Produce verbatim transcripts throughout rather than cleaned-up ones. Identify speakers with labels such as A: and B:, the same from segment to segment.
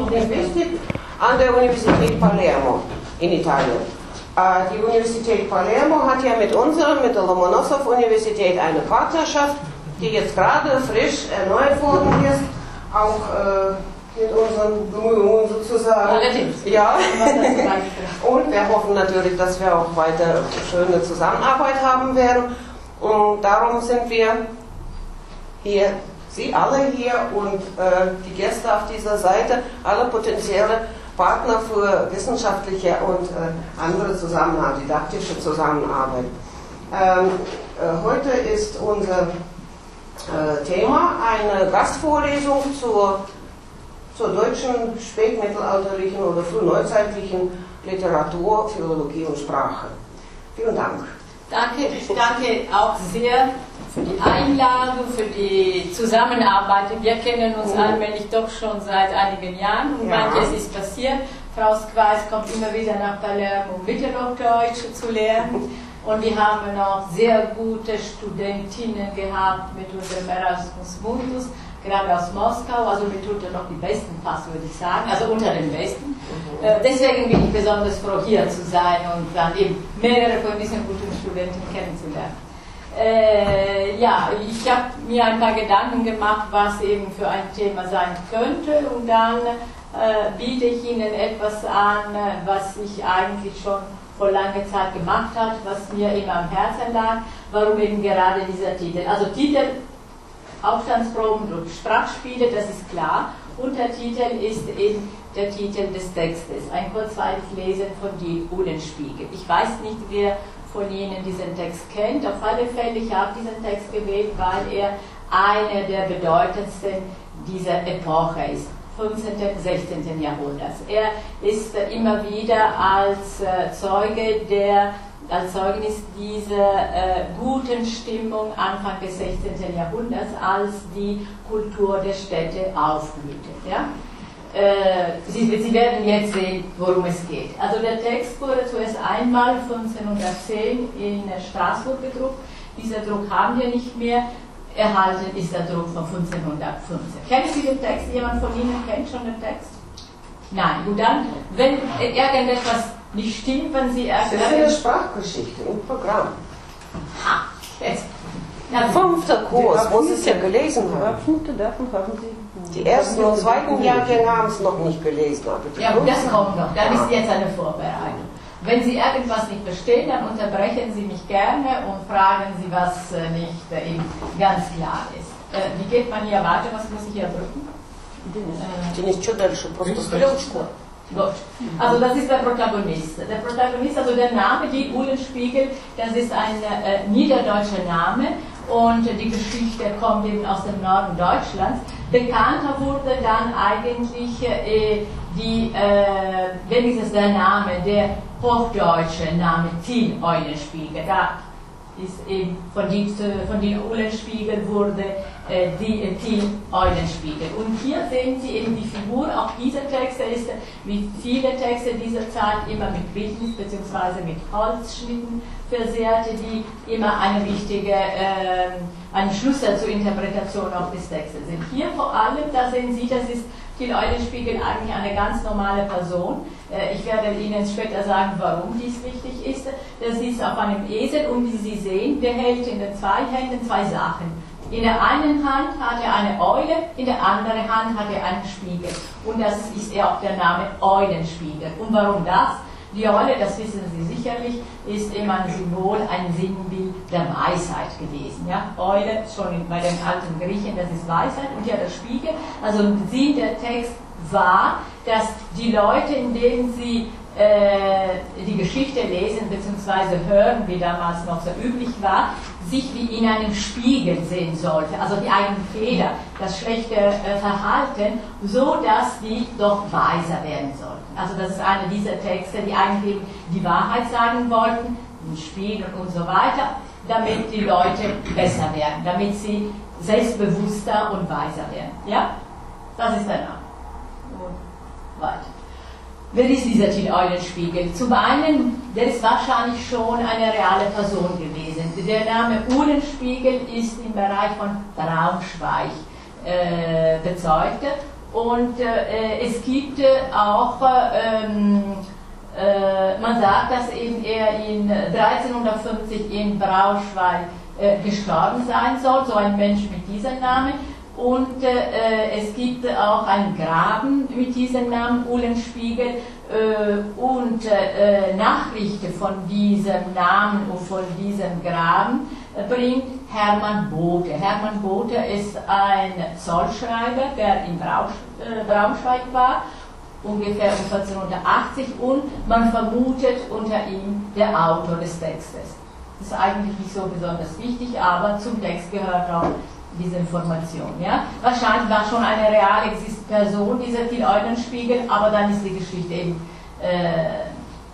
A: Linguistik an der Universität Palermo in Italien. Die Universität Palermo hat ja mit unserer, mit der Lomonossow-Universität eine Partnerschaft, die jetzt gerade frisch erneuert worden ist, auch äh, mit unseren Bemühungen sozusagen.
B: Allerdings.
A: Ja. Und wir hoffen natürlich, dass wir auch weiter schöne Zusammenarbeit haben werden. Und darum sind wir hier, Sie alle hier und äh, die Gäste auf dieser Seite, alle potenzielle Partner für wissenschaftliche und äh, andere Zusammenarbeit, didaktische Zusammenarbeit. Ähm, äh, heute ist unser äh, Thema eine Gastvorlesung zur, zur deutschen spätmittelalterlichen oder frühneuzeitlichen Literatur, Philologie und Sprache. Vielen Dank.
B: Danke, ich danke auch sehr für die Einladung, für die Zusammenarbeit. Wir kennen uns mhm. allmählich doch schon seit einigen Jahren und ja. manches ist passiert. Frau Skweis kommt immer wieder nach Palermo, um Mittelhochdeutsch zu lernen. Und wir haben auch sehr gute Studentinnen gehabt mit unserem Erasmus Mundus, gerade aus Moskau, also mitunter noch die besten fast, würde ich sagen, also unter den besten. Mhm. Äh, deswegen bin ich besonders froh, hier zu sein und dann eben mehrere von diesen guten Studenten kennenzulernen. Äh, ja, ich habe mir ein paar Gedanken gemacht, was eben für ein Thema sein könnte und dann äh, biete ich Ihnen etwas an, was ich eigentlich schon vor langer Zeit gemacht habe, was mir immer am Herzen lag, warum eben gerade dieser Titel. Also Titel, Aufstandsproben und Sprachspiele, das ist klar. Untertitel ist eben der Titel des Textes, ein kurzweiliges Lesen von Die Uhlenspiegel. Ich weiß nicht, wer von Ihnen diesen Text kennt. Auf alle Fälle, ich habe diesen Text gewählt, weil er einer der bedeutendsten dieser Epoche ist, fünfzehnten, sechzehnten Jahrhunderts. Er ist immer wieder als Zeuge der, als Zeugnis dieser äh, guten Stimmung Anfang des sechzehnten Jahrhunderts, als die Kultur der Städte aufblühte. Ja? Sie, Sie werden jetzt sehen, worum es geht. Also der Text wurde zuerst einmal fünfzehnhundertzehn in Straßburg gedruckt. Dieser Druck haben wir nicht mehr. Erhalten ist der Druck von fünfzehnhundertfünfzehn. Kennen Sie den Text? Jemand von Ihnen kennt schon den Text? Nein. Gut, dann, wenn irgendetwas nicht stimmt, wenn Sie
A: erklären... Das ist eine Sprachgeschichte im Programm.
B: Ha, jetzt.
A: Na, fünfter Kurs, wo Sie es ja gelesen haben. Die ersten und zweiten Jahrgänge haben es noch nicht gelesen. Aber
B: ja, das kommt noch. Dann ist jetzt eine Vorbereitung. Wenn Sie irgendwas nicht verstehen, dann unterbrechen Sie mich gerne und fragen Sie, was nicht äh, eben ganz klar ist. Äh, wie geht man hier weiter? Was muss ich hier drücken? Gut. Also das ist der Protagonist. Der Protagonist, also der Name, die Uhlenspiegel, das ist ein äh, niederdeutscher Name und die Geschichte kommt eben aus dem Norden Deutschlands. Bekannter wurde dann eigentlich äh, die, äh, wenigstens der Name, der hochdeutsche Name Till Eulenspiegel. Da ist eben von den von die Uhlenspiegel wurde äh, die äh, Till Eulenspiegel. Und hier sehen Sie eben die Figur, auch dieser Text, der ist wie viele Texte dieser Zeit immer mit Bildnis bzw. mit Holzschnitten versehrt, die immer eine wichtige, äh, ein Schlüssel zur Interpretation auch des Textes sind. Hier vor allem, da sehen Sie, das ist Till Eulenspiegel eigentlich eine ganz normale Person. Ich werde Ihnen später sagen, warum dies wichtig ist. Das ist auf einem Esel und wie Sie sehen, der hält in den zwei Händen zwei Sachen. In der einen Hand hat er eine Eule, in der anderen Hand hat er einen Spiegel. Und das ist ja auch der Name Eulenspiegel. Und warum das? Die Eule, das wissen Sie sicherlich, ist immer ein Symbol, ein Sinnbild der Weisheit gewesen. Ja? Eule, schon bei den alten Griechen, das ist Weisheit. Und ja, der Spiegel, also Sinn der Text war, dass die Leute, indem sie äh, die Geschichte lesen bzw. hören, wie damals noch so üblich war, sich wie in einem Spiegel sehen sollte, also die eigenen Fehler, das schlechte äh, Verhalten, so dass die doch weiser werden sollten. Also das ist einer dieser Texte, die eigentlich die Wahrheit sagen wollten, den Spiegel und so weiter, damit die Leute besser werden, damit sie selbstbewusster und weiser werden. Ja, das ist der Name. Und weiter. Wer ist dieser Till Eulenspiegel? Zum einen, der ist wahrscheinlich schon eine reale Person gewesen. Der Name Uhlenspiegel ist im Bereich von Braunschweig äh, bezeugt Und äh, es gibt äh, auch, ähm, äh, man sagt, dass eben er in dreizehnhundertfünfzig in Braunschweig äh, gestorben sein soll, so ein Mensch mit diesem Namen. Und äh, es gibt auch einen Graben mit diesem Namen, Uhlenspiegel, äh, und äh, Nachrichten von diesem Namen und von diesem Graben äh, bringt Hermann Bothe. Hermann Bothe ist ein Zollschreiber, der in Braunsch äh, Braunschweig war, ungefähr um vierzehnhundertachtzig, und man vermutet unter ihm der Autor des Textes. Das ist eigentlich nicht so besonders wichtig, aber zum Text gehört auch diese Information. Ja? Wahrscheinlich war schon eine reale Person, dieser Till Eulenspiegel, aber dann ist die Geschichte eben äh,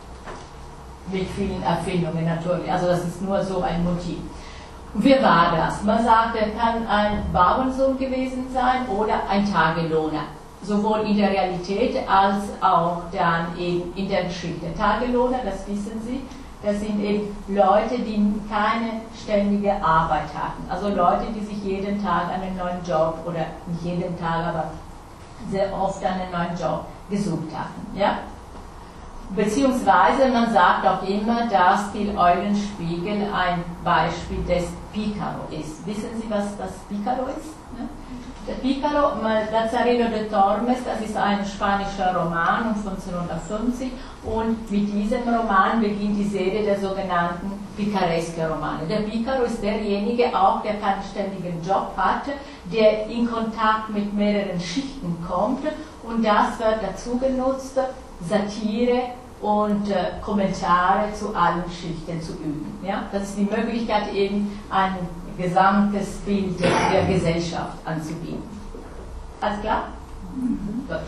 B: mit vielen Erfindungen natürlich. Also das ist nur so ein Motiv. Und wie war das? Man sagt, er kann ein Bauernsohn gewesen sein oder ein Tagelöhner. Sowohl in der Realität als auch dann eben in der Geschichte. Tagelöhner, das wissen Sie, das sind eben Leute, die keine ständige Arbeit hatten. Also Leute, die sich jeden Tag einen neuen Job, oder nicht jeden Tag, aber sehr oft einen neuen Job gesucht hatten. Ja? Beziehungsweise man sagt auch immer, dass Till Eulenspiegel ein Beispiel des Picaro ist. Wissen Sie, was das Picaro ist? Ne? Der Picaro, Lazarillo de Tormes, das ist ein spanischer Roman um fünfzehnhundertfünfzig, und mit diesem Roman beginnt die Serie der sogenannten picaresque Romane. Der Picaro ist derjenige auch, der keinen ständigen Job hatte, der in Kontakt mit mehreren Schichten kommt, und das wird dazu genutzt, Satire und äh, Kommentare zu allen Schichten zu üben. Ja? Das ist die Möglichkeit, eben ein gesamtes Bild der Gesellschaft anzubieten. Alles klar? Mhm. Gut.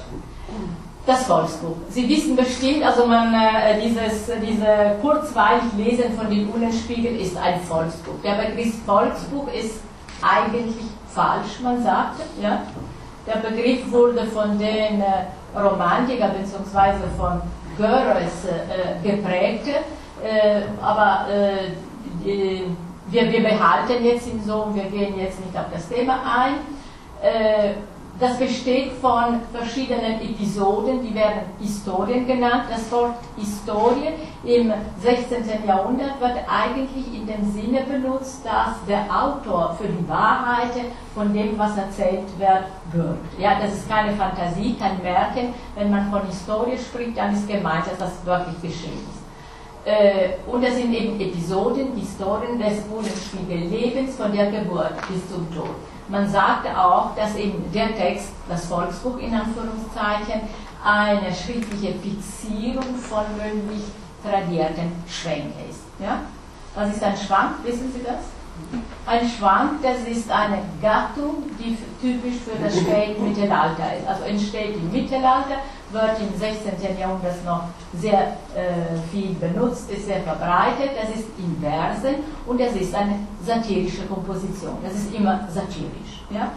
B: Das Volksbuch. Sie wissen bestimmt, also man, äh, dieses diese kurzweilig Lesen von den Uhlenspiegel ist ein Volksbuch. Der Begriff Volksbuch ist eigentlich falsch, man sagt. Ja? Der Begriff wurde von den äh, Romantikern bzw. von Görres äh, geprägt, äh, aber äh, die, wir, wir behalten jetzt ihn so, wir gehen jetzt nicht auf das Thema ein. Äh, Das besteht von verschiedenen Episoden, die werden Historien genannt. Das Wort Historie im sechzehnten Jahrhundert wird eigentlich in dem Sinne benutzt, dass der Autor für die Wahrheit von dem, was erzählt wird, bürgt. Ja, das ist keine Fantasie, kein Märchen. Wenn man von Historie spricht, dann ist gemeint, dass das wirklich geschehen ist. Äh, und das sind eben Episoden, Historien des Uhlenspiegel-Lebens von der Geburt bis zum Tod. Man sagt auch, dass eben der Text, das Volksbuch in Anführungszeichen, eine schriftliche Fixierung von mündlich tradierten Schwänken ist. Ja? Was ist ein Schwank? Wissen Sie das? Ein Schwank, das ist eine Gattung, die typisch für das Spätmittelalter ist. Also entsteht im Mittelalter, wird im sechzehnten Jahrhundert noch sehr äh, viel benutzt, ist sehr verbreitet. Das ist in Versen und das ist eine satirische Komposition. Das ist immer satirisch. Ja?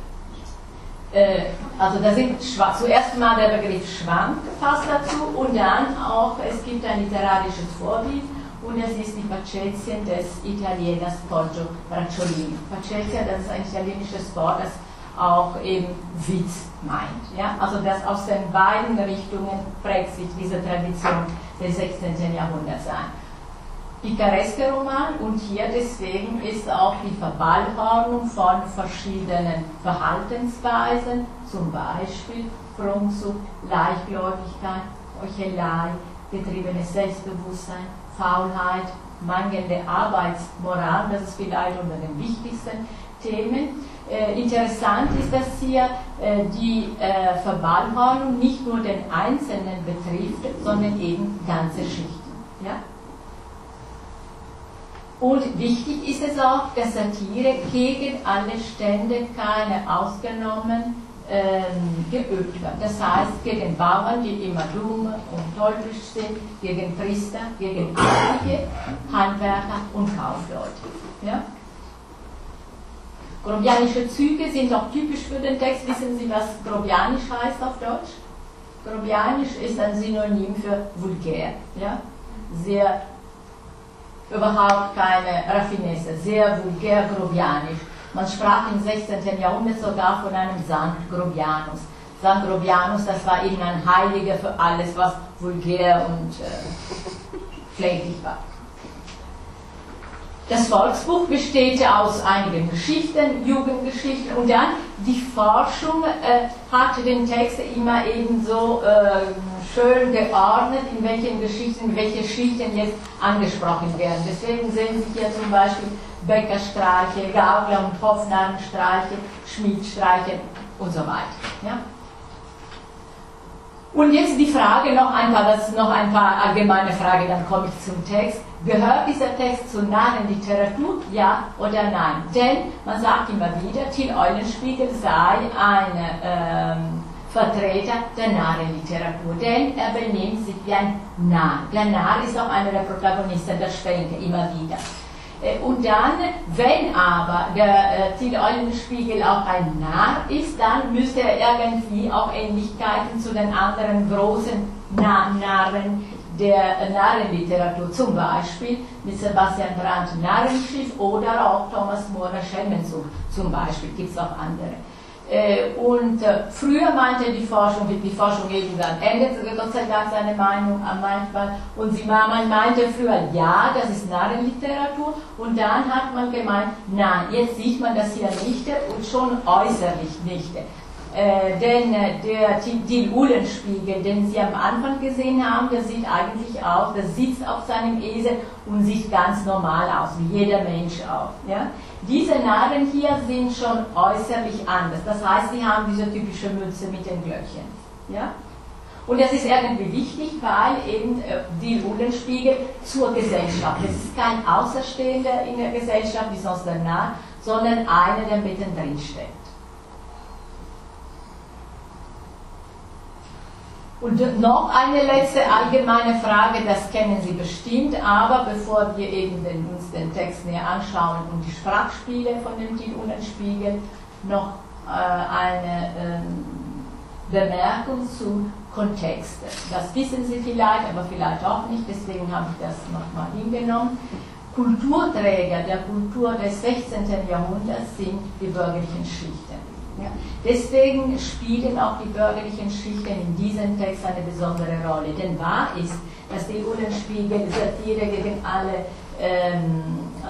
B: Äh, also da sind zuerst mal der Begriff Schwank passt dazu, und dann auch, es gibt ein literarisches Vorbild, und es ist die Facezien des Italieners Poggio Bracciolini. Facezia, das ist ein italienisches Wort, das auch eben Witz meint. Ja? Also das aus den beiden Richtungen prägt sich diese Tradition des sechzehnten Jahrhunderts ein. Picaresque Roman, und hier deswegen ist auch die Verballhornung von verschiedenen Verhaltensweisen, zum Beispiel Prunksucht, Leichtgläubigkeit, Heuchelei, getriebenes Selbstbewusstsein, Faulheit, mangelnde Arbeitsmoral, das ist vielleicht unter den wichtigsten Themen. Äh, interessant ist, dass hier äh, die äh, Verballhornung nicht nur den Einzelnen betrifft, sondern eben ganze Schichten. Ja? Und wichtig ist es auch, dass Satire gegen alle Stände, keine ausgenommen, ähm, geübt wird. Das heißt, gegen Bauern, die immer dumm und teuflisch sind, gegen Priester, gegen Adlige, Handwerker und Kaufleute. Ja? Grobianische Züge sind auch typisch für den Text. Wissen Sie, was Grobianisch heißt auf Deutsch? Grobianisch ist ein Synonym für vulgär. Ja? Sehr, überhaupt keine Raffinesse, sehr vulgär Grobianisch. Man sprach im sechzehnten Jahrhundert sogar von einem Sankt Grobianus. Sankt Grobianus, das war eben ein Heiliger für alles, was vulgär und äh, pfleglich war. Das Volksbuch besteht aus einigen Geschichten, Jugendgeschichten, und dann die Forschung äh, hat den Text immer ebenso äh, schön geordnet, in welchen Geschichten, welche Schichten jetzt angesprochen werden. Deswegen sehen Sie hier zum Beispiel Bäckerstreiche, Gaukler und Hofnarrenstreiche, Schmiedstreiche und so weiter. Ja? Und jetzt die Frage, noch ein paar, das ist noch ein paar allgemeine Fragen, dann komme ich zum Text. Gehört dieser Text zur Narrenliteratur, ja oder nein? Denn man sagt immer wieder, Till Eulenspiegel sei ein ähm, Vertreter der Narrenliteratur, denn er benimmt sich wie ein Narr. Der Narr ist auch einer der Protagonisten der Schwänke, immer wieder. Und dann, wenn aber der äh, Till Eulenspiegel auch ein Narr ist, dann müsste er irgendwie auch Ähnlichkeiten zu den anderen großen Na Narren der Narrenliteratur, zum Beispiel mit Sebastian Brandt Narrenschiff oder auch Thomas More Schelmensucht zum Beispiel, gibt es auch andere. Äh, und äh, früher meinte die Forschung, die Forschung irgendwann ändert Gott sei Dank seine Meinung manchmal, und sie, man meinte früher, ja, das ist Narrenliteratur, und dann hat man gemeint, nein, jetzt sieht man das hier nicht und schon äußerlich nicht. Äh, denn äh, der Till Eulenspiegel, den Sie am Anfang gesehen haben, der sieht eigentlich aus, der sitzt auf seinem Esel und sieht ganz normal aus, wie jeder Mensch auch. Ja? Diese Narren hier sind schon äußerlich anders, das heißt, sie haben diese typische Mütze mit den Glöckchen. Ja? Und das ist irgendwie wichtig, weil eben äh, Till Eulenspiegel zur Gesellschaft, es ist kein Außerstehender in der Gesellschaft, wie sonst der Narr, sondern einer, der mittendrin steht. Und noch eine letzte allgemeine Frage, das kennen Sie bestimmt, aber bevor wir eben den, uns den Text näher anschauen und die Sprachspiele von dem Till Eulenspiegel, noch äh, eine äh, Bemerkung zum Kontext. Das wissen Sie vielleicht, aber vielleicht auch nicht, deswegen habe ich das nochmal hingenommen. Kulturträger der Kultur des sechzehnten Jahrhunderts sind die bürgerlichen Schichten. Ja. Deswegen spielen auch die bürgerlichen Schichten in diesem Text eine besondere Rolle. Denn wahr ist, dass die Eulenspiegel Satire gegen alle ähm,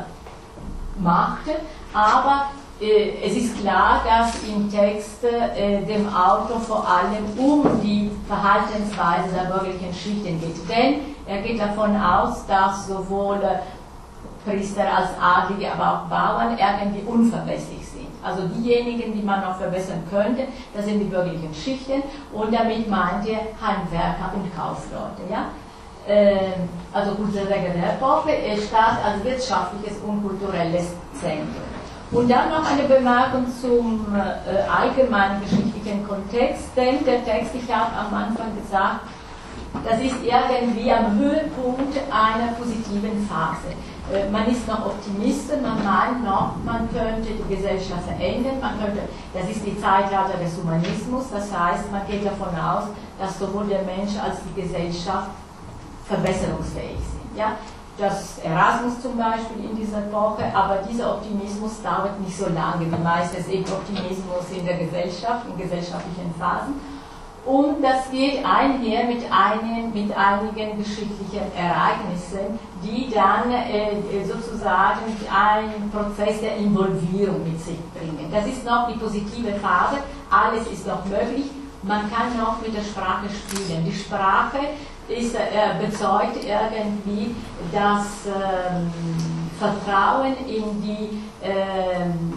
B: macht, aber äh, es ist klar, dass im Text äh, dem Autor vor allem um die Verhaltensweise der bürgerlichen Schichten geht. Denn er geht davon aus, dass sowohl Priester als Adlige, aber auch Bauern irgendwie unverbesserlich sind. Also diejenigen, die man noch verbessern könnte, das sind die bürgerlichen Schichten, und damit meint er Handwerker und Kaufleute. Ja? Ähm, also Kulturträger der Epoche, Staat als wirtschaftliches und kulturelles Zentrum. Und dann noch eine Bemerkung zum äh, allgemeinen geschichtlichen Kontext, denn der Text, ich habe am Anfang gesagt, das ist irgendwie am Höhepunkt einer positiven Phase. Man ist noch Optimist, man meint noch, man könnte die Gesellschaft verändern, man könnte, das ist die Zeitalter des Humanismus, das heißt, man geht davon aus, dass sowohl der Mensch als die Gesellschaft verbesserungsfähig sind. Ja? Das Erasmus zum Beispiel in dieser Epoche, aber dieser Optimismus dauert nicht so lange, wie meistens eben Optimismus in der Gesellschaft, in gesellschaftlichen Phasen. Und das geht einher mit, einem, mit einigen geschichtlichen Ereignissen, die dann äh, sozusagen einen Prozess der Involvierung mit sich bringen. Das ist noch die positive Phase, alles ist noch möglich, man kann noch mit der Sprache spielen. Die Sprache ist, äh, bezeugt irgendwie das ähm, Vertrauen in die ähm,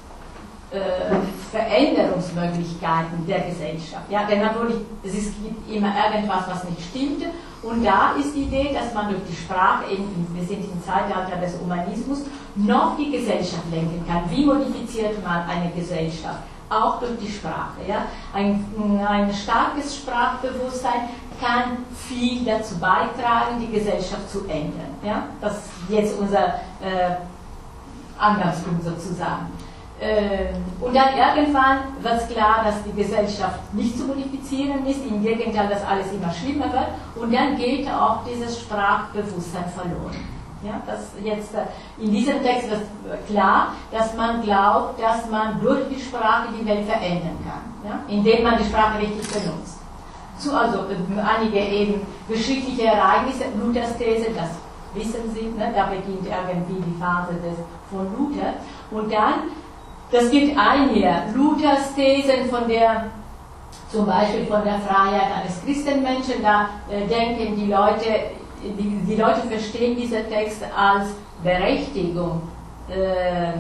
B: Veränderungsmöglichkeiten der Gesellschaft. Ja, denn natürlich, es gibt immer irgendwas, was nicht stimmt, und da ist die Idee, dass man durch die Sprache, eben, wir sind im Zeitalter des Humanismus, noch die Gesellschaft lenken kann. Wie modifiziert man eine Gesellschaft? Auch durch die Sprache. Ja? Ein, ein starkes Sprachbewusstsein kann viel dazu beitragen, die Gesellschaft zu ändern. Ja? Das ist jetzt unser äh, Angriffspunkt sozusagen. Und dann irgendwann wird klar, dass die Gesellschaft nicht zu modifizieren ist, im Gegenteil, dass alles immer schlimmer wird, und dann geht auch dieses Sprachbewusstsein verloren. Ja, das jetzt, in diesem Text wird klar, dass man glaubt, dass man durch die Sprache die Welt verändern kann. ja, indem man die Sprache richtig benutzt. Zu, also einige eben geschichtliche Ereignisse, Luthers These, das wissen Sie, ne, da beginnt irgendwie die Phase des, von Luther. Und dann, das geht ein hier, Luthers Thesen von der, zum Beispiel von der Freiheit eines Christenmenschen, da äh, denken die Leute, die, die Leute verstehen diesen Text als Berechtigung, äh,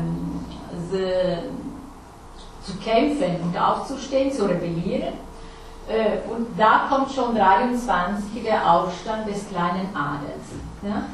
B: zu kämpfen und aufzustehen, zu rebellieren. Und da kommt schon dreiundzwanzig der Aufstand des kleinen Adels. Ja?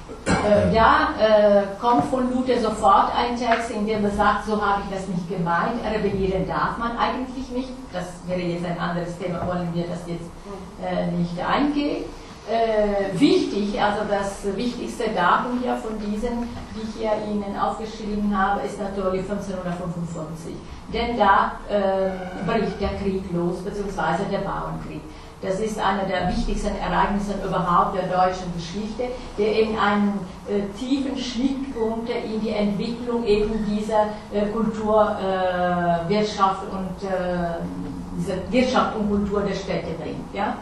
B: Da äh, kommt von Luther sofort ein Text, in dem er sagt, so habe ich das nicht gemeint, rebellieren darf man eigentlich nicht. Das wäre jetzt ein anderes Thema, wollen wir das jetzt äh, nicht eingehen. Äh, wichtig, also das wichtigste Datum hier von diesen, die ich hier Ihnen aufgeschrieben habe, ist natürlich fünfzehnhundertfünfundfünfzig. Denn da äh, bricht der Krieg los, beziehungsweise der Bauernkrieg. Das ist einer der wichtigsten Ereignisse überhaupt der deutschen Geschichte, der eben einen äh, tiefen Schnittpunkt in die Entwicklung eben dieser äh, Kultur, äh, Wirtschaft und äh, diese Wirtschaft und Kultur der Städte bringt. Ja?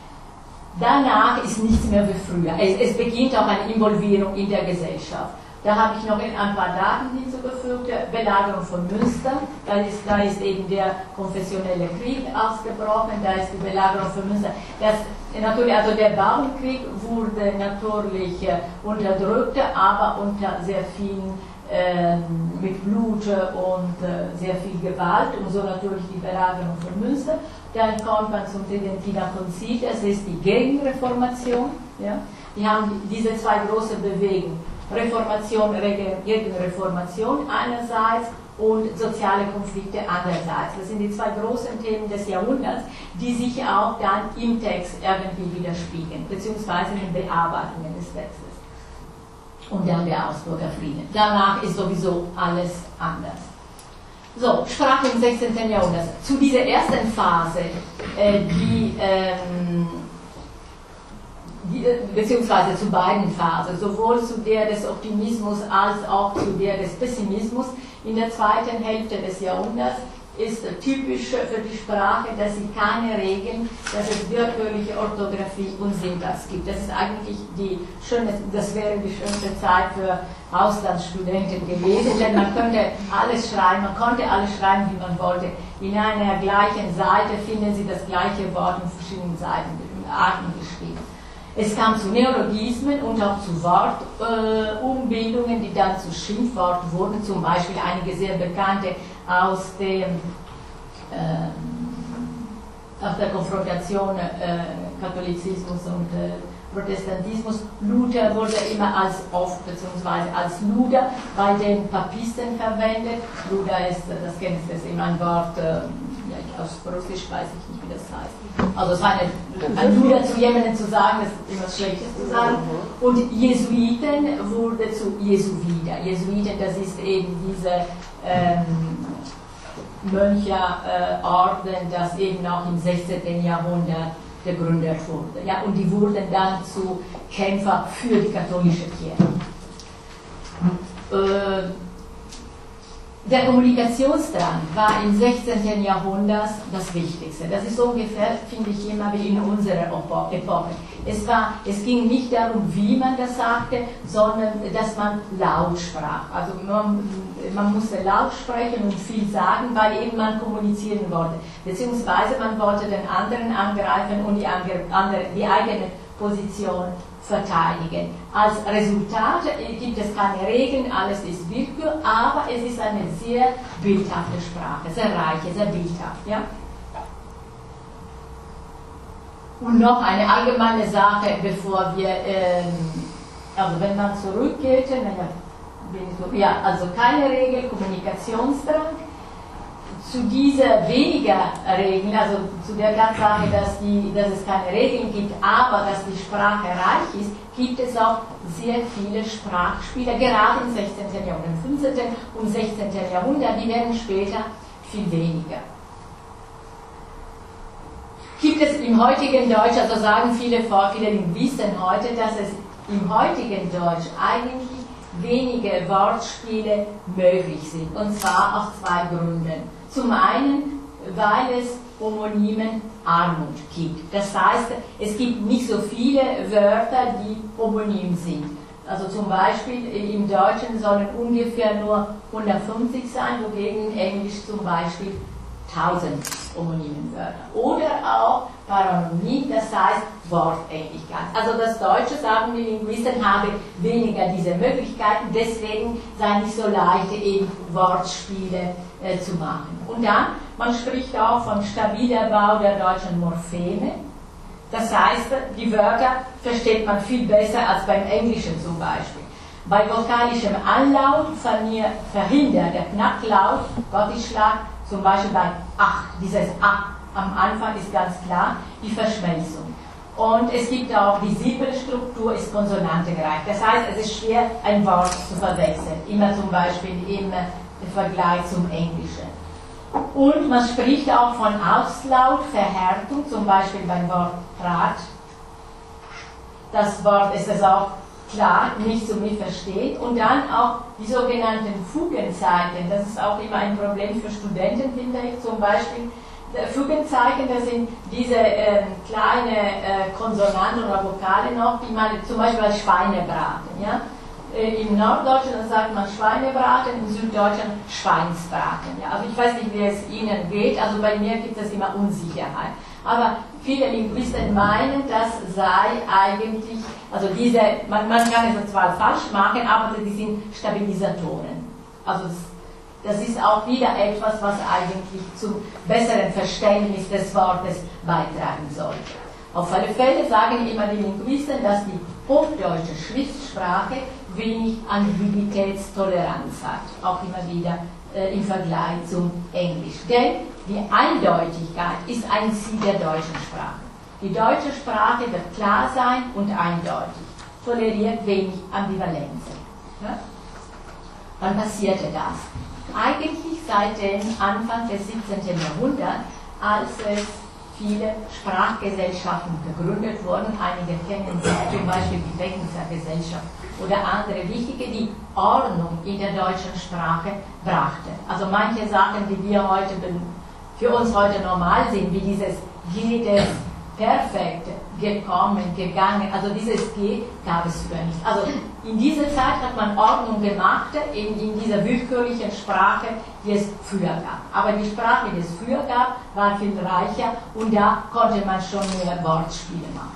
B: Danach ist nichts mehr wie früher. Es, es beginnt auch eine Involvierung in der Gesellschaft. Da habe ich noch ein paar Daten hinzugefügt. Belagerung von Münster, da ist, da ist eben der konfessionelle Krieg ausgebrochen, da ist die Belagerung von Münster. Das, natürlich, also der Bauernkrieg wurde natürlich äh, unterdrückt, aber unter sehr vielen, äh, mit Blut und äh, sehr viel Gewalt, und so natürlich die Belagerung von Münster. Dann kommt man zum Tridentiner Konzil, das ist die Gegenreformation. Ja? Die haben diese zwei große Bewegungen. Reformation gegen Reformation einerseits und soziale Konflikte andererseits. Das sind die zwei großen Themen des Jahrhunderts, die sich auch dann im Text irgendwie widerspiegeln, beziehungsweise in den Bearbeitungen des Textes. Und dann der Augsburger Frieden. Danach ist sowieso alles anders. So, Sprache im sechzehnten. Jahrhundert. Zu dieser ersten Phase, äh, die ähm, beziehungsweise zu beiden Phasen, sowohl zu der des Optimismus als auch zu der des Pessimismus in der zweiten Hälfte des Jahrhunderts, ist typisch für die Sprache, dass sie keine Regeln, dass es willkürliche Orthographie und Syntax gibt. Das ist eigentlich die schöne, das wäre die schönste Zeit für Auslandsstudenten gewesen, denn man könnte alles schreiben, man konnte alles schreiben, wie man wollte. In einer gleichen Seite finden Sie das gleiche Wort in verschiedenen Seiten, Arten geschrieben. Es kam zu Neologismen und auch zu Wortumbildungen, äh, die dann zu Schimpfworten wurden, zum Beispiel einige sehr bekannte aus, dem, äh, aus der Konfrontation äh, Katholizismus und äh, Protestantismus. Luther wurde immer als oft bzw. als Luder bei den Papisten verwendet. Luder ist, das kennen Sie, ist immer ein Wort, äh, ja, aus Russisch weiß ich nicht, wie das heißt. Also es war eine, ein Luder zu jemandem zu sagen, das ist immer Schlechtes zu sagen. Und Jesuiten wurde zu Jesuiter. Jesuiten, das ist eben diese ähm, Möncherorden, das eben auch im sechzehnten. Jahrhundert gegründet wurde. Ja, und die wurden dann zu Kämpfern für die katholische Kirche. Äh, Der Kommunikationsdrang war im sechzehnten. Jahrhundert das Wichtigste. Das ist so ungefähr, finde ich, immer wie in unserer Epoche. Es, war, es ging nicht darum, wie man das sagte, sondern dass man laut sprach. Also man, man musste laut sprechen und viel sagen, weil eben man kommunizieren wollte. Beziehungsweise man wollte den anderen angreifen und die, andere, die eigene Position verteidigen. Als Resultat gibt es keine Regeln, alles ist Willkür, aber es ist eine sehr bildhafte Sprache, sehr reiche, sehr bildhaft. Ja? Und noch eine allgemeine Sache, bevor wir, ähm, also wenn man zurückgeht, naja, ja, also keine Regel, Kommunikationsdrang. Zu dieser weniger Regeln, also zu der Tatsache, dass, die, dass es keine Regeln gibt, aber dass die Sprache reich ist, gibt es auch sehr viele Sprachspieler, gerade im sechzehnten. Jahrhundert, im fünfzehnten. und sechzehnten. Jahrhundert, die werden später viel weniger. Gibt es im heutigen Deutsch, also sagen viele, viele Linguisten heute, dass es im heutigen Deutsch eigentlich wenige Wortspiele möglich sind, und zwar aus zwei Gründen. Zum einen weil es Homonymen Armut gibt. Das heißt, es gibt nicht so viele Wörter, die homonym sind. Also zum Beispiel im Deutschen sollen ungefähr nur hundertfünfzig sein, wogegen in Englisch zum Beispiel tausend homonymen Wörter. Oder auch Paronymie, das heißt Wortähnlichkeit. Also das Deutsche, sagen die Linguisten, habe weniger diese Möglichkeiten, deswegen sei nicht so leicht, eben Wortspiele äh, zu machen. Und dann, man spricht auch von stabiler Bau der deutschen Morpheme. Das heißt, die Wörter versteht man viel besser als beim Englischen zum Beispiel. Bei vokalischem Anlaut verhindert der Knacklaut, Gottesschlag, zum Beispiel bei ach, dieses A am Anfang ist ganz klar die Verschmelzung. Und es gibt auch die Silbenstruktur, ist konsonantengerecht. Das heißt, es ist schwer, ein Wort zu verwechseln. Immer zum Beispiel im Vergleich zum Englischen. Und man spricht auch von Auslautverhärtung, zum Beispiel beim Wort Draht. Das Wort ist es auch klar, nicht zu missverstehen. Und dann auch die sogenannten Fugenzeichen. Das ist auch immer ein Problem für Studenten, finde ich. Zum Beispiel Fugenzeichen, das sind diese äh, kleine äh, Konsonanten oder Vokale noch, die man zum Beispiel als Schweinebraten. Ja? Im Norddeutschen sagt man Schweinebraten, im Süddeutschen Schweinsbraten. Ja, also ich weiß nicht, wie es Ihnen geht, also bei mir gibt es immer Unsicherheit. Aber viele Linguisten meinen, das sei eigentlich, also diese, man, man kann es zwar falsch machen, aber die sind Stabilisatoren. Also das, das ist auch wieder etwas, was eigentlich zum besseren Verständnis des Wortes beitragen soll. Auf alle Fälle sagen immer die Linguisten, dass die hochdeutsche Schriftsprache wenig Ambiguitätstoleranz hat, auch immer wieder äh, im Vergleich zum Englisch. Denn die Eindeutigkeit ist ein Ziel der deutschen Sprache. Die deutsche Sprache wird klar sein und eindeutig, toleriert wenig Ambivalenzen. Ja? Wann passierte das? Eigentlich seit dem Anfang des siebzehnten Jahrhunderts, als es viele Sprachgesellschaften gegründet wurden. Einige kennen Sie, zum Beispiel die Beckenser Gesellschaft oder andere wichtige, die Ordnung in der deutschen Sprache brachten. Also manche Sachen, die wir heute für uns heute normal sind, wie dieses jedes perfekt, gekommen, gegangen, also dieses G gab es früher nicht. Also in dieser Zeit hat man Ordnung gemacht, in, in dieser willkürlichen Sprache, die es früher gab. Aber die Sprache, die es früher gab, war viel reicher und da konnte man schon mehr Wortspiele machen.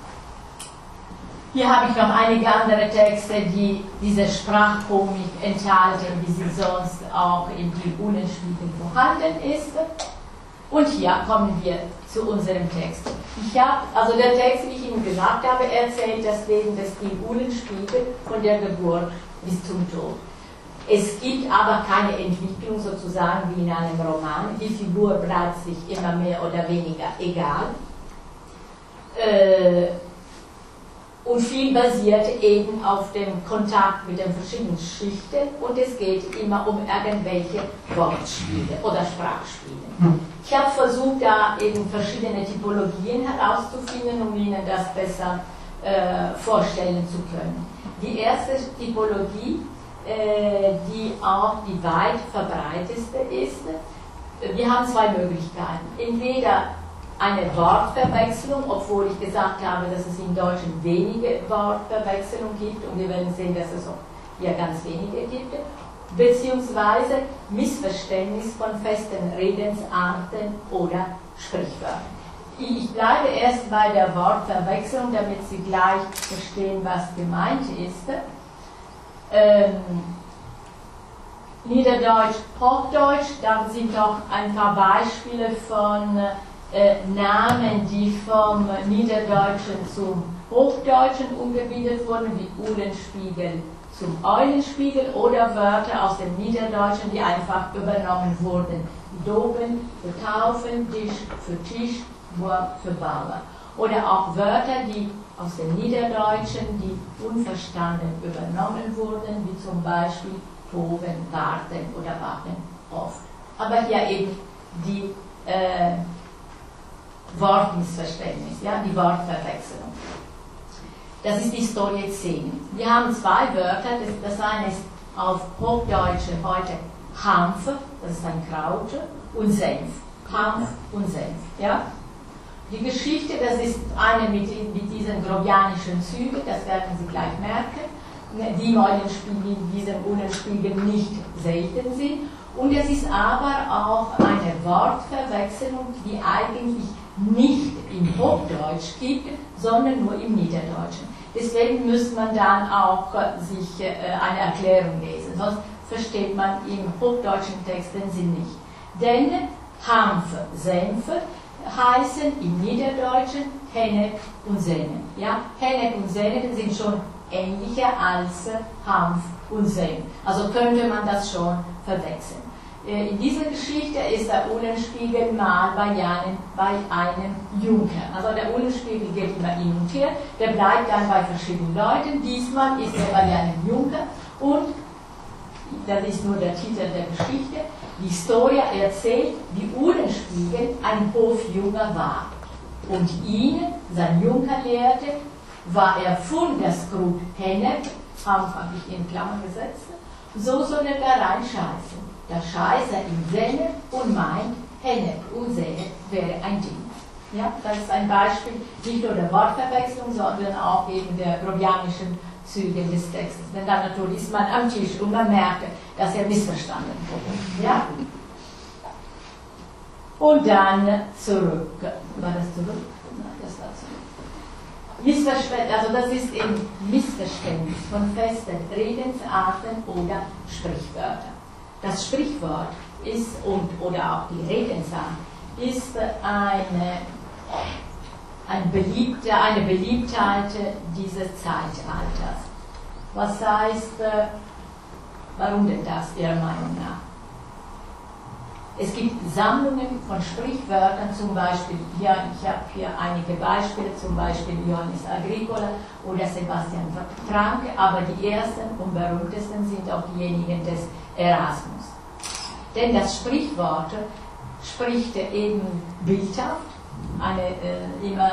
B: Hier habe ich noch einige andere Texte, die diese Sprachkomik enthalten, wie sie sonst auch in die Uhlenspiegel vorhanden ist. Und hier kommen wir zu unserem Text. Ich habe, also der Text, wie ich Ihnen gesagt habe, erzählt das Leben des Uhlenspiegel von der Geburt bis zum Tod. Es gibt aber keine Entwicklung sozusagen wie in einem Roman. Die Figur bleibt sich immer mehr oder weniger egal. Äh, Und viel basiert eben auf dem Kontakt mit den verschiedenen Schichten und es geht immer um irgendwelche Wortspiele oder Sprachspiele. Ich habe versucht, da eben verschiedene Typologien herauszufinden, um Ihnen das besser äh, vorstellen zu können. Die erste Typologie, äh, die auch die weit verbreiteste ist, wir haben zwei Möglichkeiten. Entweder eine Wortverwechslung, obwohl ich gesagt habe, dass es im Deutschen wenige Wortverwechslung gibt und wir werden sehen, dass es auch hier ganz wenige gibt, beziehungsweise Missverständnis von festen Redensarten oder Sprichwörtern. Ich bleibe erst bei der Wortverwechslung, damit Sie gleich verstehen, was gemeint ist. Ähm, Niederdeutsch, Hochdeutsch, da sind doch ein paar Beispiele von Äh, Namen, die vom Niederdeutschen zum Hochdeutschen umgebildet wurden, wie Uhlenspiegel zum Eulenspiegel oder Wörter aus dem Niederdeutschen, die einfach übernommen wurden. Doben für Taufen, Tisch für Tisch, Wurm für Bauer. Oder auch Wörter, die aus dem Niederdeutschen, die unverstanden übernommen wurden, wie zum Beispiel Toben, Warten oder Wachen oft. Aber hier eben die äh, Wortmissverständnis, ja, die Wortverwechslung. Das ist die Historie zehn. Wir haben zwei Wörter, das, das eine ist auf Hochdeutsch heute Hanf, das ist ein Kraut, und Senf. Hanf und Senf. Ja? Die Geschichte, das ist eine mit, mit diesen grobianischen Zügen, das werden Sie gleich merken, die im Eulenspiegel, in diesem Uhlenspiegel nicht selten sind. Und es ist aber auch eine Wortverwechslung, die eigentlich nicht im Hochdeutsch gibt, sondern nur im Niederdeutschen. Deswegen muss man dann auch äh, sich äh, eine Erklärung lesen, sonst versteht man im hochdeutschen Text den Sinn nicht. Denn Hanf, Senfe heißen im Niederdeutschen Hennep und Senne. Ja? Hennep und Senne sind schon ähnlicher als Hanf und Senf. Also könnte man das schon verwechseln. In dieser Geschichte ist der Uhlenspiegel mal bei, einem, bei einem Junker. Also der Uhlenspiegel geht immer hin und her, der bleibt dann bei verschiedenen Leuten. Diesmal ist er bei einem Junker und, das ist nur der Titel der Geschichte, die Historia erzählt, wie Uhlenspiegel ein Hofjunger war. Und ihn, sein Junker lehrte, war er von der Skrut Hennep, Hanf habe ich in Klammern gesetzt, so soll er da reinscheißen. Da scheißt er in Senne und meint, Hennep und Senne wäre ein Ding. Ja, das ist ein Beispiel nicht nur der Wortverwechslung, sondern auch eben der grobianischen Züge des Textes. Denn dann natürlich ist man am Tisch und man merkt, dass er missverstanden wurde. Ja? Und dann zurück. War das zurück? Nein, das war zurück. Missverständnis, also das ist eben Missverständnis von festen Redensarten oder Sprichwörtern. Das Sprichwort ist, und, oder auch die Redensart, ist eine, ein beliebte, eine Beliebtheit dieses Zeitalters. Was heißt, warum denn das, Ihrer Meinung nach? Es gibt Sammlungen von Sprichwörtern, zum Beispiel, hier, ich habe hier einige Beispiele, zum Beispiel Johannes Agricola oder Sebastian Franke, aber die ersten und berühmtesten sind auch diejenigen des Erasmus. Denn das Sprichwort spricht eben bildhaft, eine, äh, immer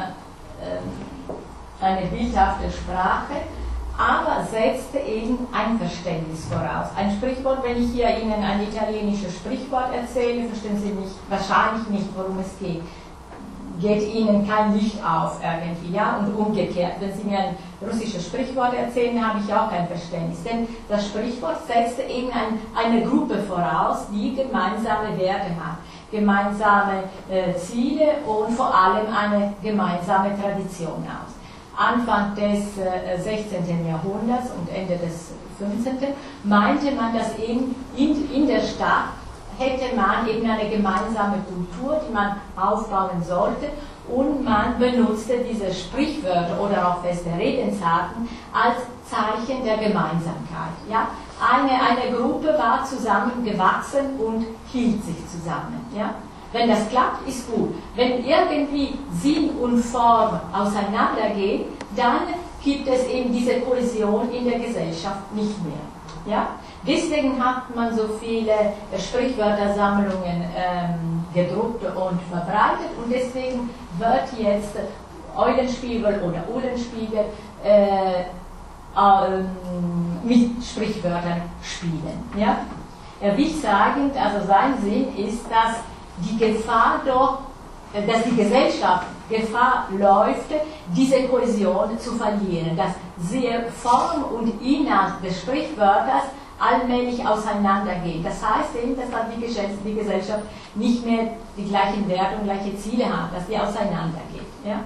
B: äh, eine bildhafte Sprache, aber setzte eben ein Verständnis voraus. Ein Sprichwort, wenn ich hier Ihnen ein italienisches Sprichwort erzähle, verstehen Sie nicht, wahrscheinlich nicht, worum es geht. Geht Ihnen kein Licht auf irgendwie, ja, und umgekehrt. Wenn Sie mir ein russisches Sprichwort erzählen, habe ich auch kein Verständnis. Denn das Sprichwort setzte eben ein, eine Gruppe voraus, die gemeinsame Werte hat, gemeinsame äh, Ziele und vor allem eine gemeinsame Tradition aus. Anfang des äh, sechzehnten. Jahrhunderts und Ende des fünfzehnten. meinte man, dass eben in, in der Stadt hätte man eben eine gemeinsame Kultur, die man aufbauen sollte, und man benutzte diese Sprichwörter oder auch feste Redensarten als Zeichen der Gemeinsamkeit. Ja? Eine, eine Gruppe war zusammengewachsen und hielt sich zusammen. Ja? Wenn das klappt, ist gut. Wenn irgendwie Sinn und Form auseinandergehen, dann gibt es eben diese Kohäsion in der Gesellschaft nicht mehr. Ja? Deswegen hat man so viele Sprichwörtersammlungen ähm, gedruckt und verbreitet, und deswegen wird jetzt Eulenspiegel oder Uhlenspiegel äh, ähm, mit Sprichwörtern spielen. Ja? Er will sagen, also sein Sinn ist, dass die Gefahr doch, dass die Gesellschaft Gefahr läuft, diese Kohäsion zu verlieren, dass sehr Form und Inhalt des Sprichwörters allmählich auseinandergehen. Das heißt eben, dass dann die Gesellschaft nicht mehr die gleichen Werte und gleiche Ziele hat, dass die auseinandergeht. Ja?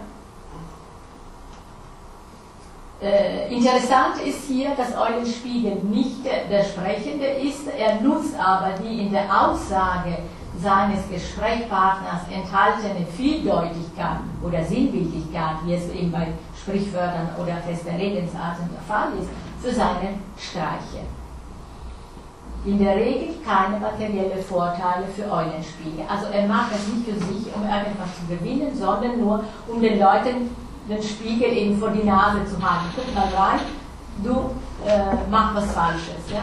B: Äh, interessant ist hier, dass Eulenspiegel nicht der Sprechende ist, er nutzt aber die in der Aussage seines Gesprächspartners enthaltene Vieldeutigkeit oder Sinnbildlichkeit, wie es eben bei Sprichwörtern oder festen Redensarten der Fall ist, für seine Streiche. In der Regel keine materiellen Vorteile für Eulenspiegel. Also er macht das nicht für sich, um irgendwas zu gewinnen, sondern nur, um den Leuten den Spiegel eben vor die Nase zu halten. Guck mal rein, du äh, machst was Falsches. Ja?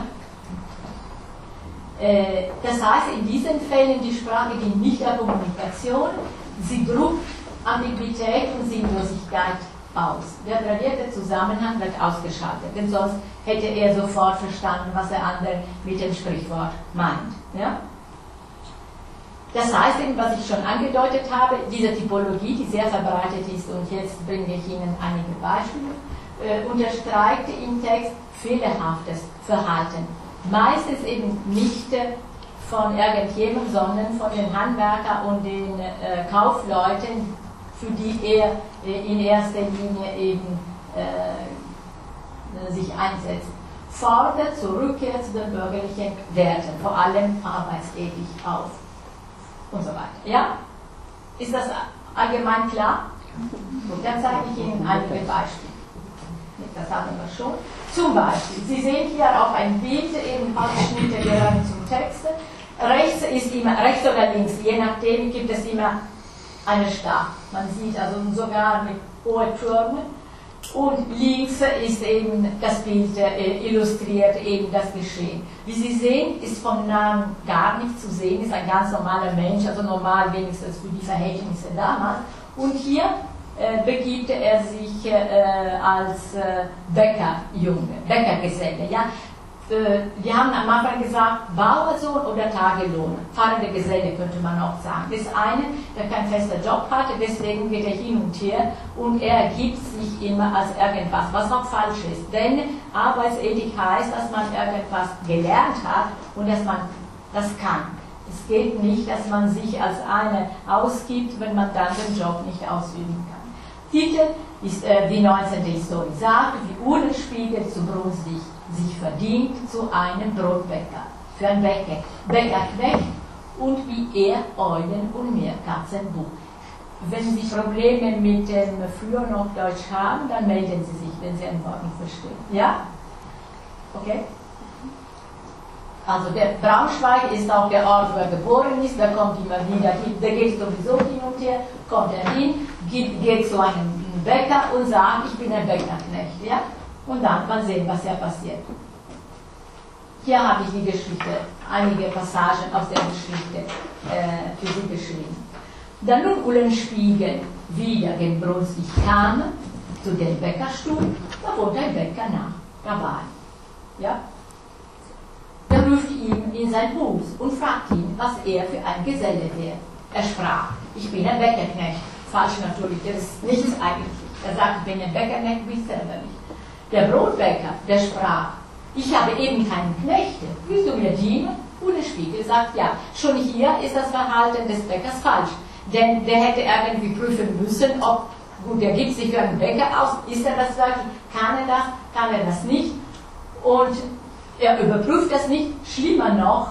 B: Äh, das heißt, in diesen Fällen die Sprache dient nicht der Kommunikation, sie drückt Ambiguität und Sinnlosigkeit aus. Der tradierte Zusammenhang wird ausgeschaltet, denn sonst hätte er sofort verstanden, was der andere mit dem Sprichwort meint. Ja? Das heißt eben, was ich schon angedeutet habe, diese Typologie, die sehr verbreitet ist, und jetzt bringe ich Ihnen einige Beispiele, äh, unterstreicht im Text fehlerhaftes Verhalten. Meistens eben nicht äh, von irgendjemandem, sondern von den Handwerkern und den äh, Kaufleuten, für die er äh, in erster Linie eben äh, sich einsetzt. Fordert zur Rückkehr zu den bürgerlichen Werten, vor allem Arbeitsethik auf und so weiter. Ja? Ist das allgemein klar? Gut, dann zeige ich Ihnen einige Beispiele. Das haben wir schon. Zum Beispiel, Sie sehen hier auf ein Bild, eben Ausschnitte gehören zum Text. Rechts ist immer, rechts oder links, je nachdem gibt es immer eine Stadt. Man sieht also sogar mit hohen Türmen. Und links ist eben das Bild äh, illustriert eben das Geschehen. Wie Sie sehen, ist vom Namen gar nicht zu sehen, ist ein ganz normaler Mensch, also normal wenigstens für die Verhältnisse damals. Und hier äh, begibt er sich äh, als äh, Bäckerjunge, Bäckergeselle. Ja? Äh, wir haben am Anfang gesagt, Bauersohn oder Tagelohner, fahrende Geselle könnte man auch sagen. Das eine, der keinen festen Job hatte, deswegen geht er hin und her und er ergibt sich immer als irgendwas, was auch falsch ist. Denn Arbeitsethik heißt, dass man irgendwas gelernt hat und dass man das kann. Es geht nicht, dass man sich als eine ausgibt, wenn man dann den Job nicht ausüben kann. Titel ist äh, die neunzehnte Historie sagt, wie Uhlenspiegel zu Brunswick sich verdient zu einem Brotbäcker, für ein Bäcker, Bäckerknecht und wie er Eulen und Meerkatzen bucht. Wenn Sie Probleme mit dem Frühhochdeutsch haben, dann melden Sie sich, wenn Sie ein Wort nicht verstehen. Ja? Okay? Also der Braunschweig ist auch der Ort, wo er geboren ist, der kommt immer wieder hin, der geht sowieso hin und her, kommt er hin, geht, geht zu einem Bäcker und sagt, ich bin ein Bäckerknecht. Ja? Und dann mal sehen, was hier passiert. Hier habe ich die Geschichte, einige Passagen aus der Geschichte äh, für Sie geschrieben. Da nun Uhlenspiegel wieder gen Brunswick kam, zu den Bäckerstuben, da wohnt ein Bäcker nach, dabei. Ja? Der ruft ihm in sein Haus und fragt ihn, was er für ein Geselle wäre. Er sprach, ich bin ein Bäckerknecht. Falsch natürlich, das ist nichts eigentlich. Er sagt, ich bin ein Bäckerknecht, bin ich selber nicht. Der Brotbäcker, der sprach, ich habe eben keinen Knechte, willst du mir dienen? Und der Spiegel sagt, ja, schon hier ist das Verhalten des Bäckers falsch. Denn der hätte irgendwie prüfen müssen, ob, gut, der gibt sich für einen Bäcker aus, ist er das wirklich, kann er das, kann er das nicht? Und er überprüft das nicht, schlimmer noch,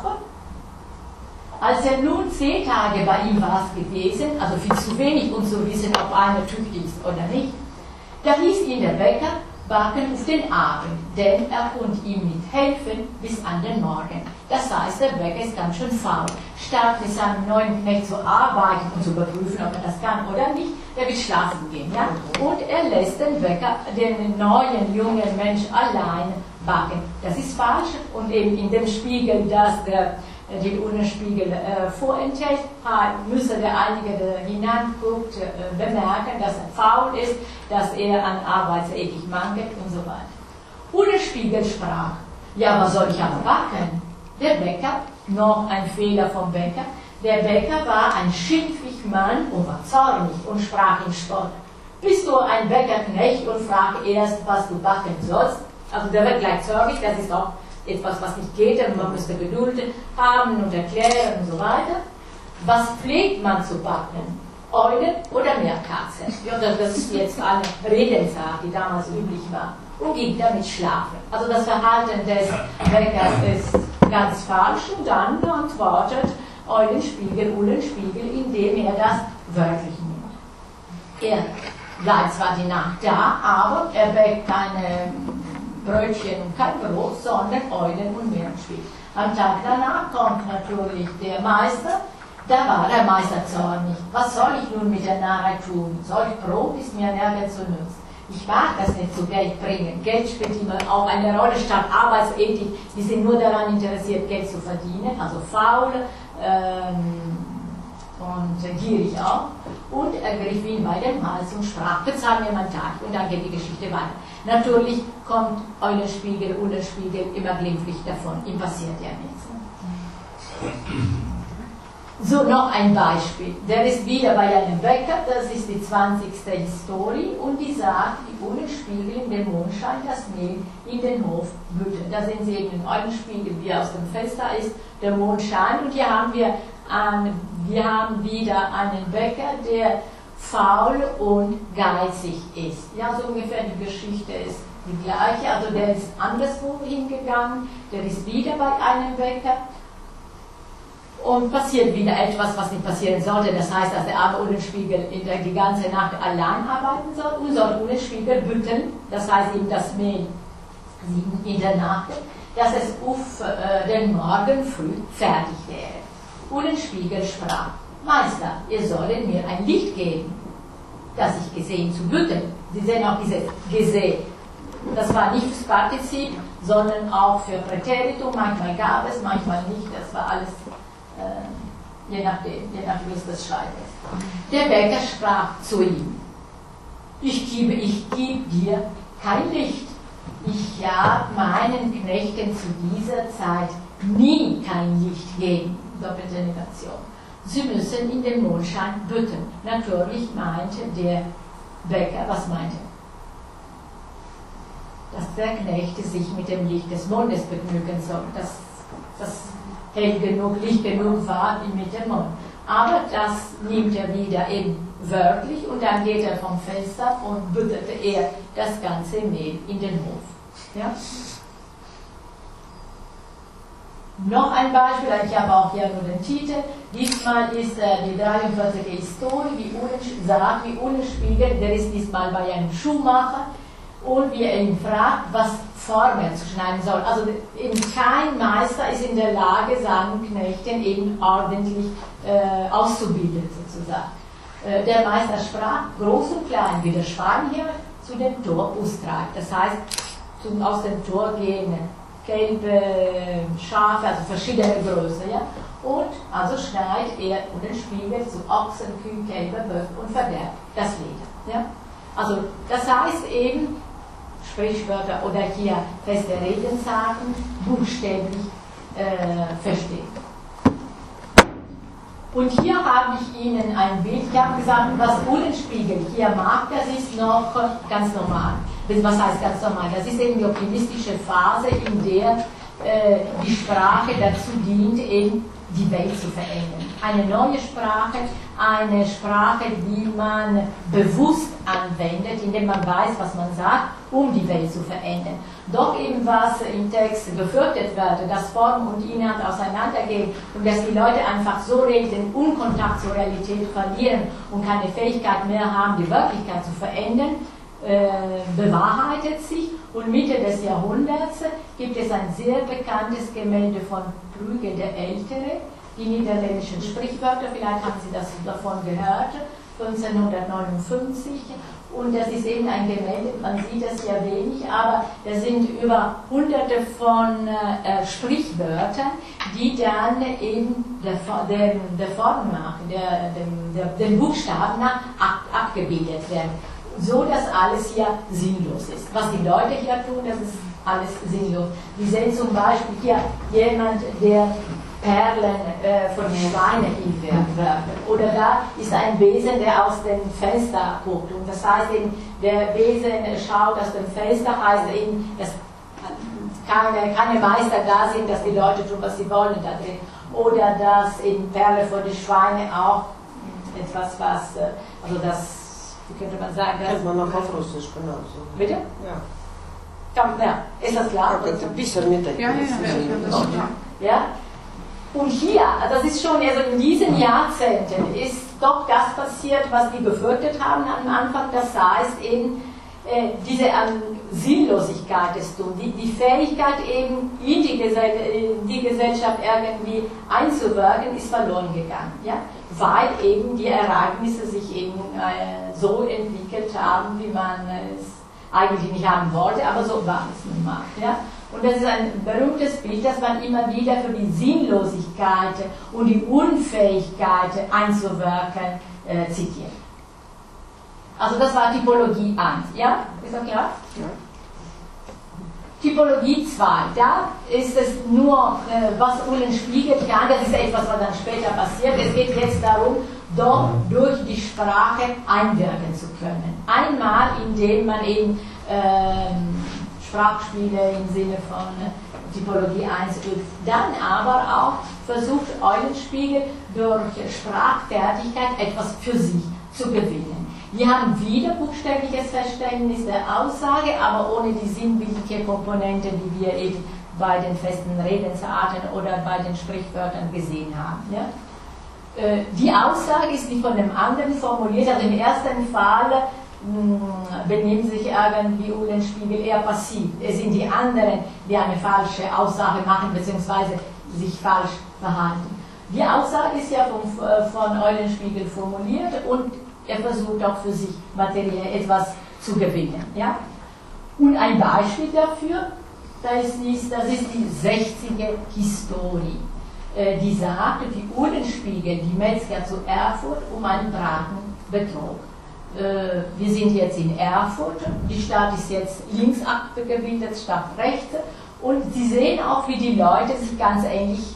B: als er nun zehn Tage bei ihm war es gewesen, also viel zu wenig, um zu wissen, ob einer tüchtig ist oder nicht, da hieß ihn der Bäcker, backen auf den Abend, denn er konnte ihm nicht helfen bis an den Morgen. Das heißt, der Bäcker ist ganz schön faul. Statt mit seinem neuen Knecht zu arbeiten und zu überprüfen, ob er das kann oder nicht, der will schlafen gehen. Ja? Und er lässt den Bäcker, den neuen, jungen Mensch allein backen. Das ist falsch und eben in dem Spiegel, dass der den Uhlenspiegel äh, vorenthält, müsse der einige, der hineinguckt, äh, bemerken, dass er faul ist, dass er an Arbeitsethik mangelt und so weiter. Uhlenspiegel sprach, ja, was soll ich aber backen? Der Bäcker, noch ein Fehler vom Bäcker, der Bäcker war ein schimpfig Mann und war zornig und sprach im Spott, bist du ein Bäckerknecht und frag erst, was du backen sollst? Also der wird gleich zornig, das ist auch etwas, was nicht geht, man müsste Geduld haben und erklären und so weiter. Was pflegt man zu backen? Eulen oder Meerkatzen? Ja, das ist jetzt eine Redensart, die damals üblich war. Und ging damit schlafen. Also das Verhalten des Bäckers ist ganz falsch und dann antwortet Eulenspiegel, Uhlenspiegel, indem er das wörtlich nimmt. Er bleibt zwar die Nacht da, aber er bäckt keine Brötchen und kein Brot, sondern Eulen und Meeresspiegel. Am Tag danach kommt natürlich der Meister, da war der Meister zornig. Was soll ich nun mit der Narei tun? Solch Brot ist mir nirgends zu nützen. Ich mag das nicht zu Geld bringen. Geld spielt immer auch eine Rolle statt Arbeitsethik. Die sind nur daran interessiert, Geld zu verdienen, also faul ähm, und gierig auch. Und er griff ihn bei dem Hals und sprach, bezahl mir mein Tag. Und dann geht die Geschichte weiter. Natürlich kommt Eulenspiegel, Uhlenspiegel immer glimpflich davon. Ihm passiert ja nichts. So, noch ein Beispiel. Der ist wieder bei einem Bäcker, das ist die zwanzigste Historie, und die sagt, die Uhlenspiegel in dem Mondschein das Mehl in den Hof bütten. Da sehen Sie eben den Eulenspiegel, wie er aus dem Fenster ist, der Mondschein, und hier haben wir, einen, wir haben wieder einen Bäcker, der faul und geizig ist. Ja, so ungefähr die Geschichte ist die gleiche, also der ist anderswo hingegangen, der ist wieder bei einem Bäcker, und passiert wieder etwas, was nicht passieren sollte. Das heißt, dass der arme Uhlenspiegel die ganze Nacht allein arbeiten soll und soll Uhlenspiegel bütten, das heißt ihm das Mehl in der Nacht, dass es auf äh, den Morgen früh fertig wäre. Uhlenspiegel sprach: Meister, ihr sollt mir ein Licht geben, das ich gesehen zu bütten. Sie sehen auch diese gesehen. Das war nicht fürs Partizip, sondern auch für Präteritum. Manchmal gab es, manchmal nicht. Das war alles Äh, je nachdem, je nach wie es das Schreiben ist. Der Bäcker sprach zu ihm: Ich gebe, ich gebe dir kein Licht. Ich ja meinen Knechten zu dieser Zeit nie kein Licht geben. Doppelte Negation. Sie müssen in den Mondschein bütten. Natürlich meinte der Bäcker, was meinte? Dass der Knecht sich mit dem Licht des Mondes begnügen soll. Das, das hell genug, Licht genug war mit dem Mond. Aber das nimmt er wieder eben wörtlich, und dann geht er vom Fenster und büttete er das ganze Mehl in den Hof. Ja? Noch ein Beispiel, ich habe auch hier nur den Titel. Diesmal ist äh, die dreiundvierzigste Historie, wie Uhlen sagt, wie Uhlenspiegel, der ist diesmal bei einem Schuhmacher, und wie er ihn fragt, was Form er zu schneiden soll. Also eben kein Meister ist in der Lage, seinen Knechten eben ordentlich äh, auszubilden, sozusagen. Äh, der Meister sprach: Groß und klein, wie der Schweinhirt zu dem Tor austreibt. Das heißt, zum, aus dem Tor gehen gelbe Schafe, also verschiedene Größe, ja? Und also schneidet er Uhlenspiegel zu Ochsen, Kühen, Kälber, Böffen und verderbt das Leder. Ja? Also das heißt eben, Sprichwörter oder hier feste Redensarten buchstäblich äh, verstehen. Und hier habe ich Ihnen ein Bild, ich habe gesagt, was Uhlenspiegel hier macht, das ist noch ganz normal. Was heißt ganz normal? Das ist eben die optimistische Phase, in der äh, die Sprache dazu dient, eben die Welt zu verändern. Eine neue Sprache, eine Sprache, die man bewusst anwendet, indem man weiß, was man sagt, um die Welt zu verändern. Doch eben was im Text befürchtet wird, dass Form und Inhalt auseinandergehen und dass die Leute einfach so reden, den Unkontakt zur Realität verlieren und keine Fähigkeit mehr haben, die Wirklichkeit zu verändern, äh, bewahrheitet sich. Und Mitte des Jahrhunderts gibt es ein sehr bekanntes Gemälde von Brügge der Ältere, die niederländischen Sprichwörter, vielleicht haben Sie das davon gehört, fünfzehnhundertneunundfünfzig. Und das ist eben ein Gemälde, man sieht das ja wenig, aber da sind über hunderte von äh, Sprichwörtern, die dann eben der, der, der Form nach, der, dem, der, den Buchstaben nach ab, abgebildet werden. So, dass alles hier sinnlos ist. Was die Leute hier tun, das ist alles sinnlos. Sie sehen zum Beispiel hier jemand, der Perlen äh, von Schweinen hinwerfen. Oder da ist ein Besen, der aus dem Fenster guckt. Und das heißt eben, der Besen schaut aus dem Fenster, heißt eben, dass keine, keine Meister da sind, dass die Leute tun, was sie wollen da drin. Oder dass in Perle von den Schweinen auch etwas, was, also das, wie könnte man sagen, das
A: kennt man noch auf Russisch genauso.
B: Bitte?
A: Ja.
B: Ja, ist das klar?
A: Ja, ein bisschen mit der
C: Ja, ja, ja.
B: Ja. Und hier, das ist schon, also in diesen Jahrzehnten ist doch das passiert, was die befürchtet haben am Anfang, das heißt eben äh, diese ähm, Sinnlosigkeit des Tuns, die, die Fähigkeit eben in die, Gesell in die Gesellschaft irgendwie einzuwirken, ist verloren gegangen, ja? Weil eben die Ereignisse sich eben äh, so entwickelt haben, wie man es eigentlich nicht haben wollte, aber so war es nun mal, ja? Und das ist ein berühmtes Bild, das man immer wieder für die Sinnlosigkeit und die Unfähigkeit einzuwirken äh, zitiert. Also das war Typologie eins. Ja? Ist das klar?
A: Ja.
B: Typologie zwei, da ist es nur, äh, was Uhlenspiegel kann, das ist etwas, was dann später passiert. Es geht jetzt darum, doch durch die Sprache einwirken zu können. Einmal, indem man eben ähm, Sprachspiele im Sinne von äh, Typologie eins übt, dann aber auch versucht Eulenspiegel durch Sprachfertigkeit etwas für sich zu gewinnen. Wir haben wieder buchstäbliches Verständnis der Aussage, aber ohne die sinnbildliche Komponente, die wir eben bei den festen Redensarten oder bei den Sprichwörtern gesehen haben. Ja? Die Aussage ist wie von dem anderen formuliert, also im ersten Fall mh, benehmen sich irgendwie Uhlenspiegel eher passiv. Es sind die anderen, die eine falsche Aussage machen bzw. sich falsch verhalten. Die Aussage ist ja von, von Eulenspiegel formuliert und er versucht auch für sich materiell etwas zu gewinnen. Ja? Und ein Beispiel dafür, das ist, das ist die sechziger Historie. Äh, die sagt, die Uhlenspiegel, die Metzger zu Erfurt, um einen Braten betrog. Äh, wir sind jetzt in Erfurt, die Stadt ist jetzt links abgebildet statt rechts und Sie sehen auch, wie die Leute sich ganz ähnlich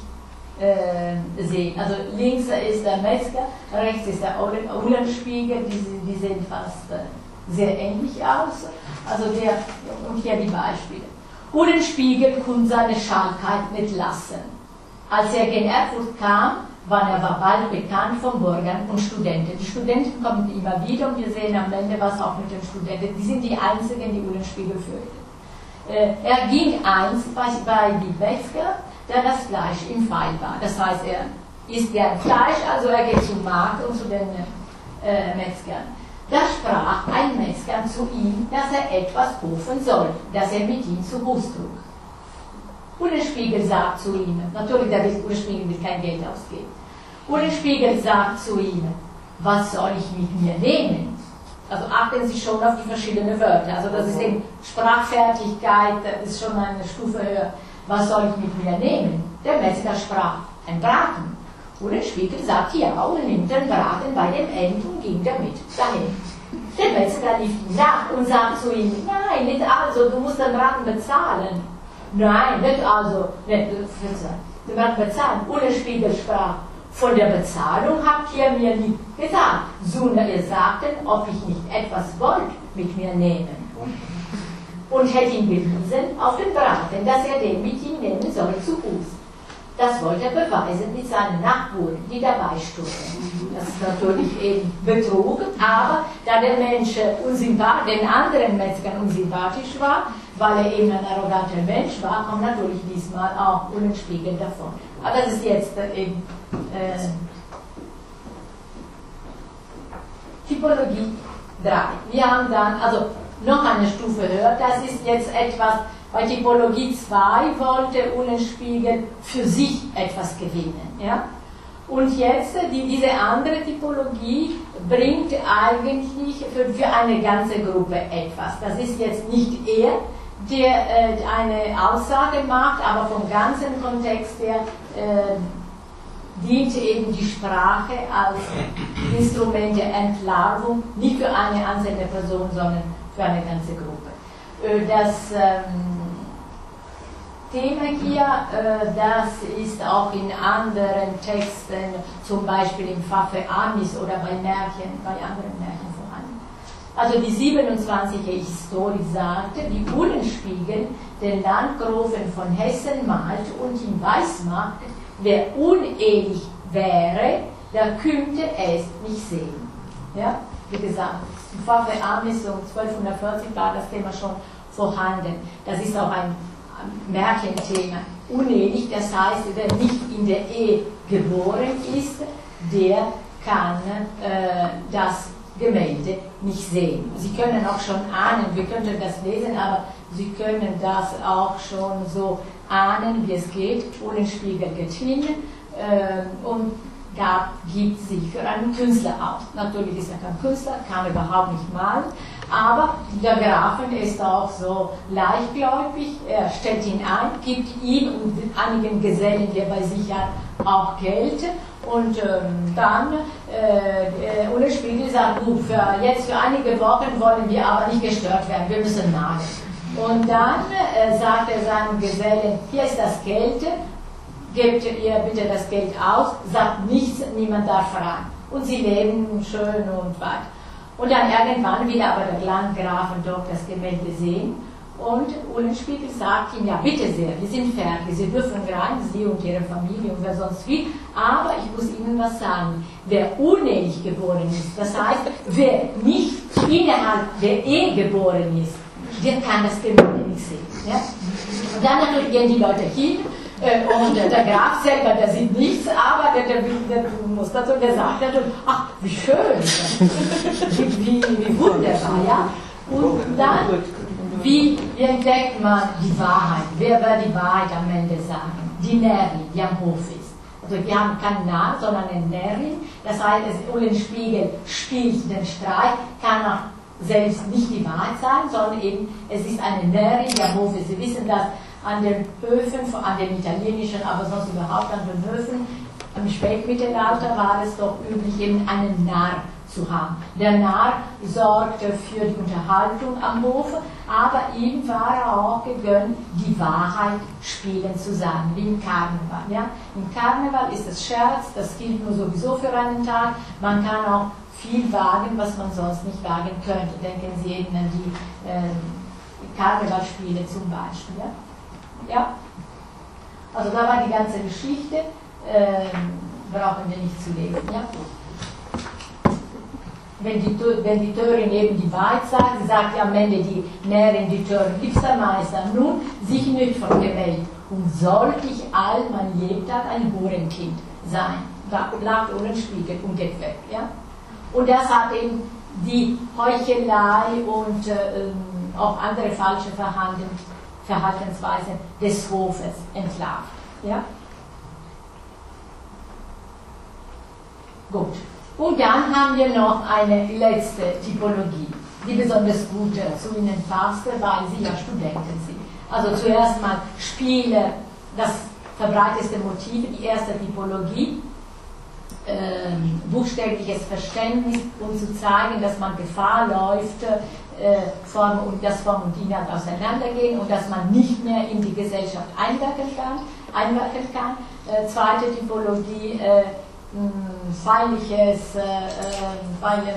B: Äh, sehen. Also links ist der Metzger, rechts ist der Uhlenspiegel, die, die sehen fast äh, sehr ähnlich aus. Also der, und hier die Beispiele. Uhlenspiegel konnte seine Schalkheit nicht lassen. Als er in Erfurt kam, war er war bald bekannt von Bürgern und Studenten. Die Studenten kommen immer wieder und wir sehen am Ende, was auch mit den Studenten, die sind die einzigen, die Uhlenspiegel fürchten. Äh, er ging einst bei, bei die Metzger, da das Fleisch im Pfeil war. Das heißt, er isst gern Fleisch, also er geht zum Markt und zu den äh, Metzgern. Da sprach ein Metzger zu ihm, dass er etwas rufen soll, dass er mit ihm zu Hus trug. Uhlenspiegel sagt zu ihm, natürlich der Uhlenspiegel will kein Geld ausgeben. Uhlenspiegel sagt zu ihm, was soll ich mit mir nehmen? Also achten Sie schon auf die verschiedenen Wörter. Also das ist eben Sprachfertigkeit, das ist schon eine Stufe höher. Was soll ich mit mir nehmen? Der Metzger sprach, ein Braten. Uhlenspiegel sagt, ja, und nimmt den Braten bei dem End und ging damit dahin. Der Metzger lief ihm nach und sagt zu ihm, nein, nicht also, du musst den Braten bezahlen. Nein, nicht also, nicht, den Braten bezahlen. Uhlenspiegel sprach, von der Bezahlung habt ihr mir nicht gesagt, sondern ihr sagten, ob ich nicht etwas wollt mit mir nehmen. Und hätte ihn bewiesen auf den Braten, dass er den mit ihm nehmen soll zu Fuß. Das wollte er beweisen mit seinen Nachbarn, die dabei stunden. Das ist natürlich eben Betrug, aber da der Mensch den anderen Metzgern unsympathisch war, weil er eben ein arroganter Mensch war, kommt natürlich diesmal auch Uhlenspiegel davon. Aber das ist jetzt eben äh, Typologie drei. Wir haben dann, also noch eine Stufe höher, das ist jetzt etwas, bei Typologie zwei wollte Uhlenspiegel für sich etwas gewinnen. Ja? Und jetzt, die, diese andere Typologie bringt eigentlich für, für eine ganze Gruppe etwas. Das ist jetzt nicht er, der äh, eine Aussage macht, aber vom ganzen Kontext her äh, dient eben die Sprache als Instrument der Entlarvung, nicht für eine einzelne Person, sondern für eine ganze Gruppe. Das ähm, Thema hier, äh, das ist auch in anderen Texten, zum Beispiel im Pfaffe Amis oder bei Märchen, bei anderen Märchen vorhanden. Also die siebenundzwanzige Historie sagte, die Uhlenspiegel den Landgrafen von Hessen malt und ihm weismacht, wer unehelich wäre, der könnte es nicht sehen. Ja? Wie gesagt, im Pfaffe Amis um zwölfhundertvierzig war das Thema schon vorhanden. Das ist auch ein Märchenthema. Unehelich, das heißt, wer nicht in der Ehe geboren ist, der kann äh, das Gemälde nicht sehen. Sie können auch schon ahnen, wir könnten das lesen, aber Sie können das auch schon so ahnen, wie es geht. Uhlenspiegel geht hin äh, und gab, gibt sich für einen Künstler aus. Natürlich ist er kein Künstler, kann überhaupt nicht malen, aber der Grafen ist auch so leichtgläubig, er stellt ihn ein, gibt ihm und einigen Gesellen, die er bei sich hat, auch Geld und ähm, dann äh, äh, Uhlenspiegel sagt, gut, für jetzt für einige Wochen wollen wir aber nicht gestört werden, wir müssen malen. Und dann äh, sagt er seinem Gesellen, hier ist das Geld, gebt ihr bitte das Geld aus, sagt nichts, niemand darf rein. Und sie leben schön und weit. Und dann irgendwann will aber der Landgraf und dort das Gemälde sehen. Und Uhlenspiegel sagt ihm, ja bitte sehr, wir sind fertig, Sie dürfen rein, Sie und Ihre Familie und wer sonst will, aber ich muss Ihnen was sagen, wer unehelich geboren ist, das heißt, wer nicht innerhalb der Ehe geboren ist, der kann das Gemälde nicht sehen. Ja? Und dann natürlich gehen die Leute hin, äh, und äh, der Graf selber, der sieht nichts, aber der, der, der, der muss dazu, der sagt natürlich, ach, wie schön, wie, wie, wie wunderbar, ja. Und dann, wie entdeckt man die Wahrheit? Wer wird die Wahrheit am Ende sagen? Die Närrin, die am Hof ist. Also wir haben keinen Narr, sondern eine Närrin. Das heißt, Uhlenspiegel spielt den Streich, kann auch selbst nicht die Wahrheit sein, sondern eben, es ist eine Närrin, die am Hof ist. Sie wissen, dass an den Höfen, an den italienischen, aber sonst überhaupt an den Höfen, im Spätmittelalter war es doch üblich, eben einen Narr zu haben. Der Narr sorgte für die Unterhaltung am Hof, aber ihm war er auch gegönnt, die Wahrheit spielen zu sagen, wie im Karneval. Ja? Im Karneval ist es Scherz, das gilt nur sowieso für einen Tag, man kann auch viel wagen, was man sonst nicht wagen könnte. Denken Sie eben an die äh, Karnevalspiele zum Beispiel. Ja? Ja? Also da war die ganze Geschichte, äh, brauchen wir nicht zu lesen. Ja? Wenn die, wenn die Törin eben die Wahrheit sagt, sie sagt ja am Ende die Närrin, die Törin, liebster Meister, nun sich nicht von der Welt, und sollte ich all mein Lebtag ein Hurenkind sein. Da lag Uhlenspiegel und geht weg. Ja? Und das hat eben die Heuchelei und äh, auch andere falsche Verhalten, Verhaltensweisen des Hofes entlarvt. Ja? Gut. Und dann haben wir noch eine letzte Typologie, die besonders gut zu Ihnen passte, weil Sie ja Studenten sind. Also zuerst mal Spiele, das verbreiteste Motiv, die erste Typologie, äh, buchstäbliches Verständnis, um zu zeigen, dass man Gefahr läuft, äh, Form und, dass Form und Inhalt auseinandergehen und dass man nicht mehr in die Gesellschaft einwirken kann. Einwirken kann. Äh, zweite Typologie, äh, feindliches äh,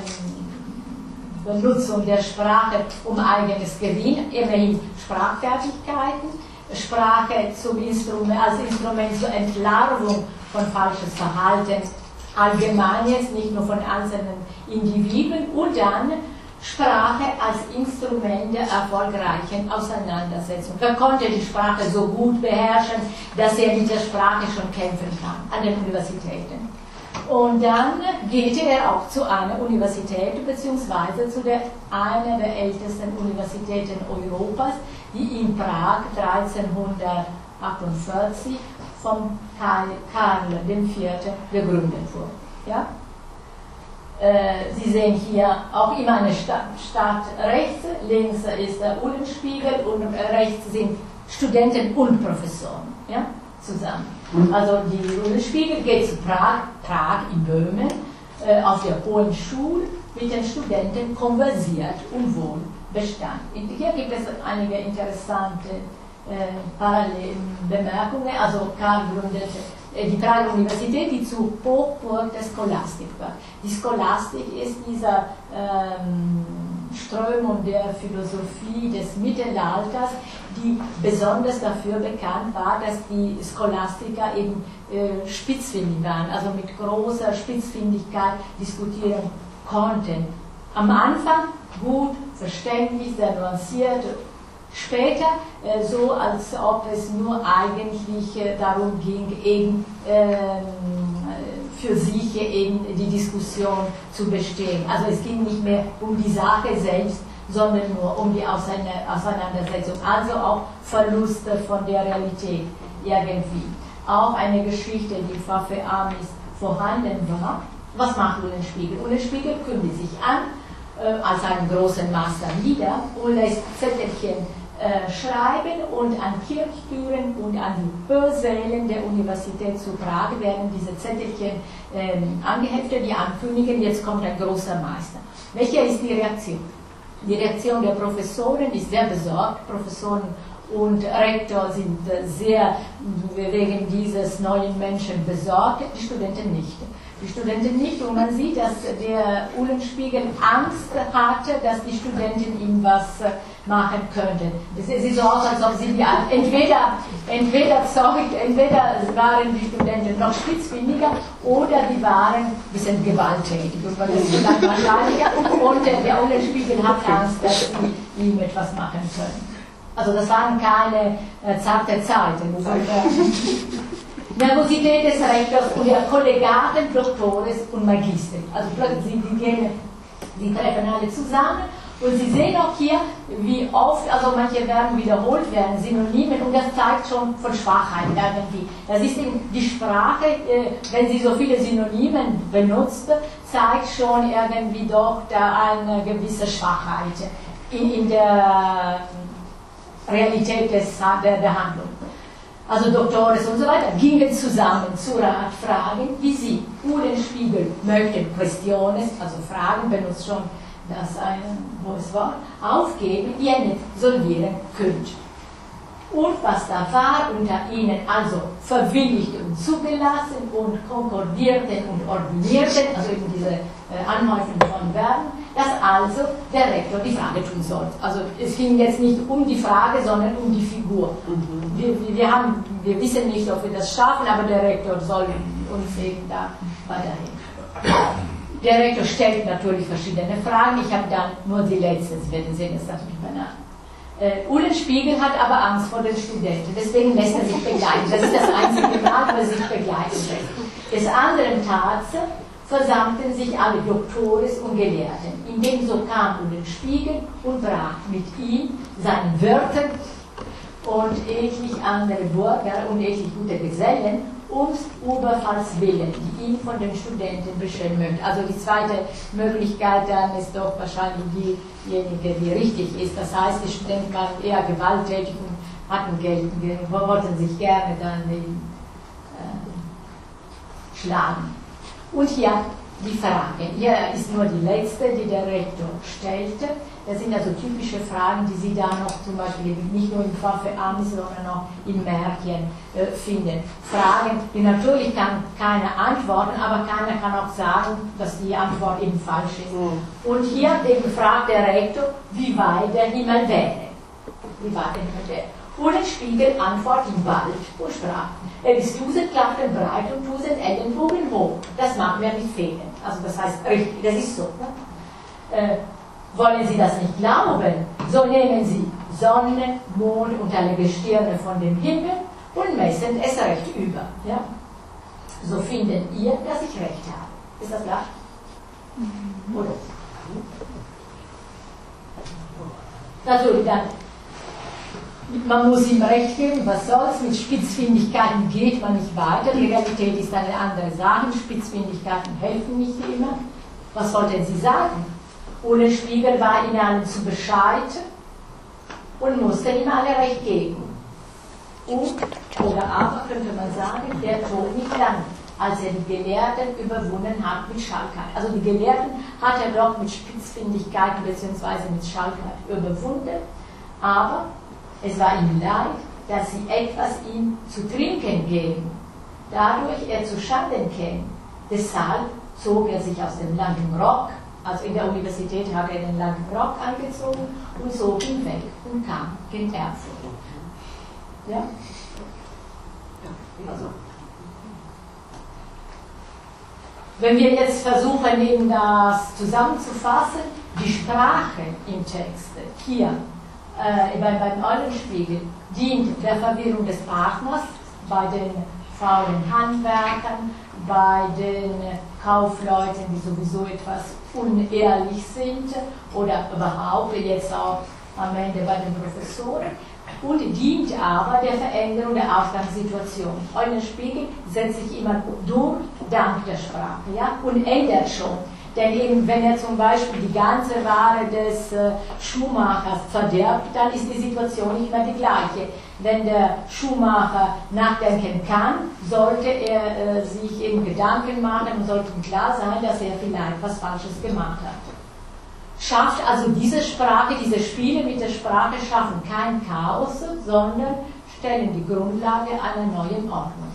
B: Benutzung der Sprache um eigenes Gewinn, immerhin Sprachfertigkeiten, Sprache zum Instrument, als Instrument zur Entlarvung von falsches Verhalten, allgemeines, nicht nur von einzelnen Individuen, und dann Sprache als Instrument der erfolgreichen Auseinandersetzung. Wer konnte die Sprache so gut beherrschen, dass er mit der Sprache schon kämpfen kann an den Universitäten? Und dann geht er auch zu einer Universität, beziehungsweise zu der, einer der ältesten Universitäten Europas, die in Prag dreizehnhundertachtundvierzig von Karl, Karl der Vierte gegründet wurde. Ja? Äh, Sie sehen hier auch immer eine Stadt, Stadt rechts, links ist der Uhlenspiegel und rechts sind Studenten und Professoren, ja? Zusammen. Also die Uhlenspiegel geht zu Prag, Prag in Böhmen, äh, auf der Hohen Schule mit den Studenten konversiert und wohl bestand. Hier gibt es einige interessante äh, Parallelbemerkungen. Also Karl gründete äh, die Prager Universität, die zu Hochburg der Scholastik war. Die Scholastik ist dieser ähm, Strömung der Philosophie des Mittelalters, die besonders dafür bekannt war, dass die Scholastiker eben äh, spitzfindig waren, also mit großer Spitzfindigkeit diskutieren konnten. Am Anfang gut, verständlich, sehr nuanciert, später äh, so, als ob es nur eigentlich äh, darum ging, eben äh, für sich eben die Diskussion zu bestehen. Also es ging nicht mehr um die Sache selbst, sondern nur um die Auseinandersetzung. Also auch Verluste von der Realität irgendwie. Auch eine Geschichte, die für Amis vorhanden war. Was macht Uhlenspiegel? Uhlenspiegel kündigt sich an äh, als einen großen Master nieder und lässt Zettelchen äh, schreiben, und an Kirchtüren und an die Hörsälen der Universität zu Prag werden diese Zettelchen äh, angeheftet, die ankündigen, jetzt kommt ein großer Meister. Welche ist die Reaktion? Die Reaktion der Professoren ist sehr besorgt. Professoren und Rektor sind sehr wegen dieses neuen Menschen besorgt, die Studenten nicht. Die Studenten nicht, und man sieht, dass der Uhlenspiegel Angst hatte, dass die Studenten ihm was machen könnten. Es sieht so aus, als ob sie die entweder, entweder, sorry, entweder waren die Studenten noch spitzfindiger oder die waren ein bisschen gewalttätig. Und das ist vielleicht wahrscheinlicher. Und der Uhlenspiegel hat Angst, dass sie ihm etwas machen können. Also das waren keine äh, zarte Zeiten. Also, äh, Nervosität des Rektors und der Kollegaten, Doktores und Magister. Also plötzlich die gehen, die treffen alle zusammen und Sie sehen auch hier, wie oft, also manche werden wiederholt werden, Synonymen, und das zeigt schon von Schwachheit irgendwie. Das ist eben die Sprache, äh, wenn sie so viele Synonymen benutzt, zeigt schon irgendwie doch da eine gewisse Schwachheit in, in der Realität des, der Behandlung. Also Doktores und so weiter gingen zusammen zu Rat fragen, wie sie Uhlenspiegel möchten, Questiones, also Fragen, benutzt schon das ein hohes Wort, aufgeben, ihr nicht solvieren könnt. Und was da war unter ihnen, also verwilligt und zugelassen und konkordierten und ordinierten, also eben diese äh, Anhäufung von Verben, dass also der Rektor die Frage tun soll. Also es ging jetzt nicht um die Frage, sondern um die Figur. Mhm. Wir, wir, haben, wir wissen nicht, ob wir das schaffen, aber der Rektor soll uns eben da weiterhin. Der Rektor stellt natürlich verschiedene Fragen, ich habe dann nur die letzte, Sie werden sehen, das darf nicht mehr nach. Uh, Uhlenspiegel hat aber Angst vor den Studenten, deswegen lässt er sich begleiten. Das ist das einzige Mal, wo er sich begleiten lässt. Des anderen Tages versammelten sich alle Doktores und Gelehrten. Indem so kam Uhlenspiegel und brach mit ihm, seinen Wörtern und etlich andere Bürger und etlich gute Gesellen ums Überfalls willen, die ihn von den Studenten beschweren möchten. Also die zweite Möglichkeit dann ist doch wahrscheinlich diejenige, die richtig ist. Das heißt, die Studenten waren eher gewalttätig und hatten Geld, wollten sich gerne dann den, äh, schlagen. Und hier die Frage. Hier ist nur die letzte, die der Rektor stellte. Das sind also typische Fragen, die Sie da noch zum Beispiel nicht nur im Pfaffe Amis, sondern auch in Märchen äh, finden. Fragen, die natürlich kann keiner antworten, aber keiner kann auch sagen, dass die Antwort eben falsch ist. Mhm. Und hier eben fragt der Rektor, wie weit der Himmel wäre. Wie weit der Himmel wäre. Uhlenspiegel antwortet ihm bald und sprach, er ist tausend Klappen breit und tausend Ellenbogen hoch. Das mag mir nicht fehlen. Also das heißt, richtig, das ist so. Ne? Äh, wollen Sie das nicht glauben, so nehmen Sie Sonne, Mond und alle Gestirne von dem Himmel und messen es recht über. Ja? So finden ihr, dass ich recht habe. Ist das klar? Mhm. Oder? Natürlich dann. Man muss ihm recht geben, was soll's, mit Spitzfindigkeiten geht man nicht weiter, die Realität ist eine andere Sache, Spitzfindigkeiten helfen nicht immer. Was wollten Sie sagen? Uhlenspiegel war ihnen allen zu Bescheid und musste ihm alle recht geben. Und, oder aber, könnte man sagen, der Tod nicht lang, als er die Gelehrten überwunden hat mit Schalkheit. Also die Gelehrten hat er doch mit Spitzfindigkeiten bzw. mit Schalkheit überwunden, aber es war ihm leid, dass sie etwas ihm zu trinken geben, dadurch er zu Schanden käme. Deshalb zog er sich aus dem langen Rock, also in der Universität hat er den langen Rock angezogen und zog ihn weg und kam in Erfurt. Ja? Also. Wenn wir jetzt versuchen, eben das zusammenzufassen, die Sprache im Text hier, Äh, beim, beim Eulenspiegel dient der Verwirrung des Partners bei den faulen Handwerkern, bei den Kaufleuten, die sowieso etwas unehrlich sind oder überhaupt jetzt auch am Ende bei den Professoren und dient aber der Veränderung der Ausgangssituation. Eulenspiegel setzt sich immer durch dank der Sprache, ja, und ändert schon. Denn eben, wenn er zum Beispiel die ganze Ware des äh, Schuhmachers verderbt, dann ist die Situation nicht mehr die gleiche. Wenn der Schuhmacher nachdenken kann, sollte er äh, sich eben Gedanken machen und sollte ihm klar sein, dass er vielleicht was Falsches gemacht hat. schafft also diese Sprache, diese Spiele mit der Sprache schaffen kein Chaos, sondern stellen die Grundlage einer neuen Ordnung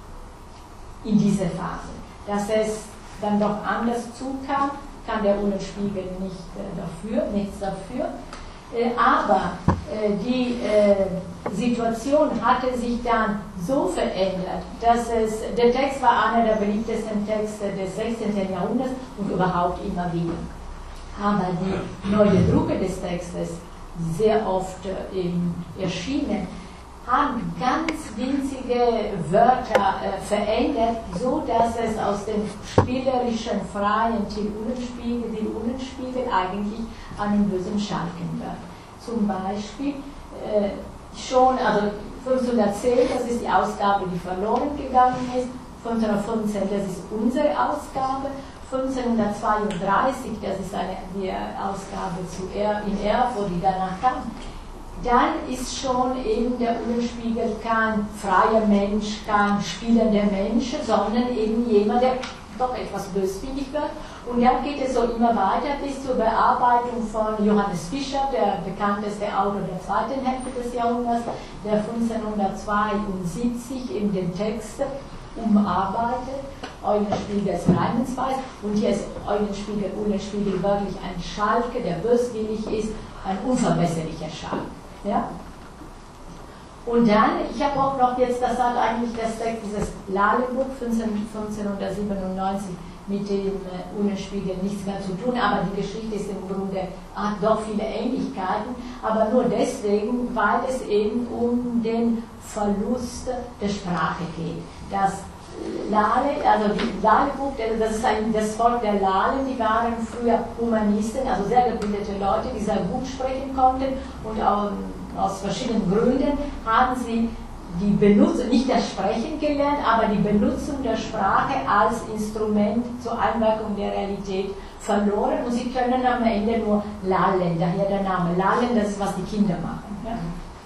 B: in dieser Phase. Dass es dann doch anders zukam, kann der Uhlenspiegel nicht äh, dafür, nichts dafür. Äh, aber äh, die äh, Situation hatte sich dann so verändert, dass es, der Text war einer der beliebtesten Texte des sechzehnten Jahrhunderts und überhaupt immer wieder. Aber die neue Drucke des Textes, sehr oft äh, in, erschienen, haben ganz winzige Wörter äh, verändert, so dass es aus dem spielerischen, freien Till Uhlenspiegel, Till Uhlenspiegel eigentlich einen bösen Schalken wird. Zum Beispiel äh, schon, also fünfzehnhundertzehn, das ist die Ausgabe, die verloren gegangen ist, fünfzehnhundertfünfzehn, das ist unsere Ausgabe, fünfzehnhundertzweiunddreißig, das ist eine, die Ausgabe zu er, in Erfurt, die danach kam. Dann ist schon eben der Uhlenspiegel kein freier Mensch, kein spielender Mensch, sondern eben jemand, der doch etwas böswillig wird. Und dann geht es so immer weiter bis zur Bearbeitung von Johannes Fischer, der bekannteste Autor der zweiten Hälfte des Jahrhunderts, der fünfzehnhundertzweiundsiebzig eben den Text umarbeitet, Eulenspiegels Reimensweis. Und hier ist Eulenspiegel, Uhlenspiegel wirklich ein Schalke, der böswillig ist, ein unverbesserlicher Schalke. Ja? Und dann, ich habe auch noch jetzt, das hat eigentlich das Text, dieses Lale-Buch fünfzehnhundertsiebenundneunzig mit dem äh, Uhlenspiegel nichts mehr zu tun, aber die Geschichte ist im Grunde, hat doch viele Ähnlichkeiten, aber nur deswegen, weil es eben um den Verlust der Sprache geht. Das Lale, also die Lale-Buch, das ist ein, das Volk der Lalen, die waren früher Humanisten, also sehr gebildete Leute, die sehr gut sprechen konnten und auch, aus verschiedenen Gründen haben sie die Benutzung, nicht das Sprechen gelernt, aber die Benutzung der Sprache als Instrument zur Einwirkung der Realität verloren und sie können am Ende nur lallen, daher der Name lallen, das ist, was die Kinder machen. Ja?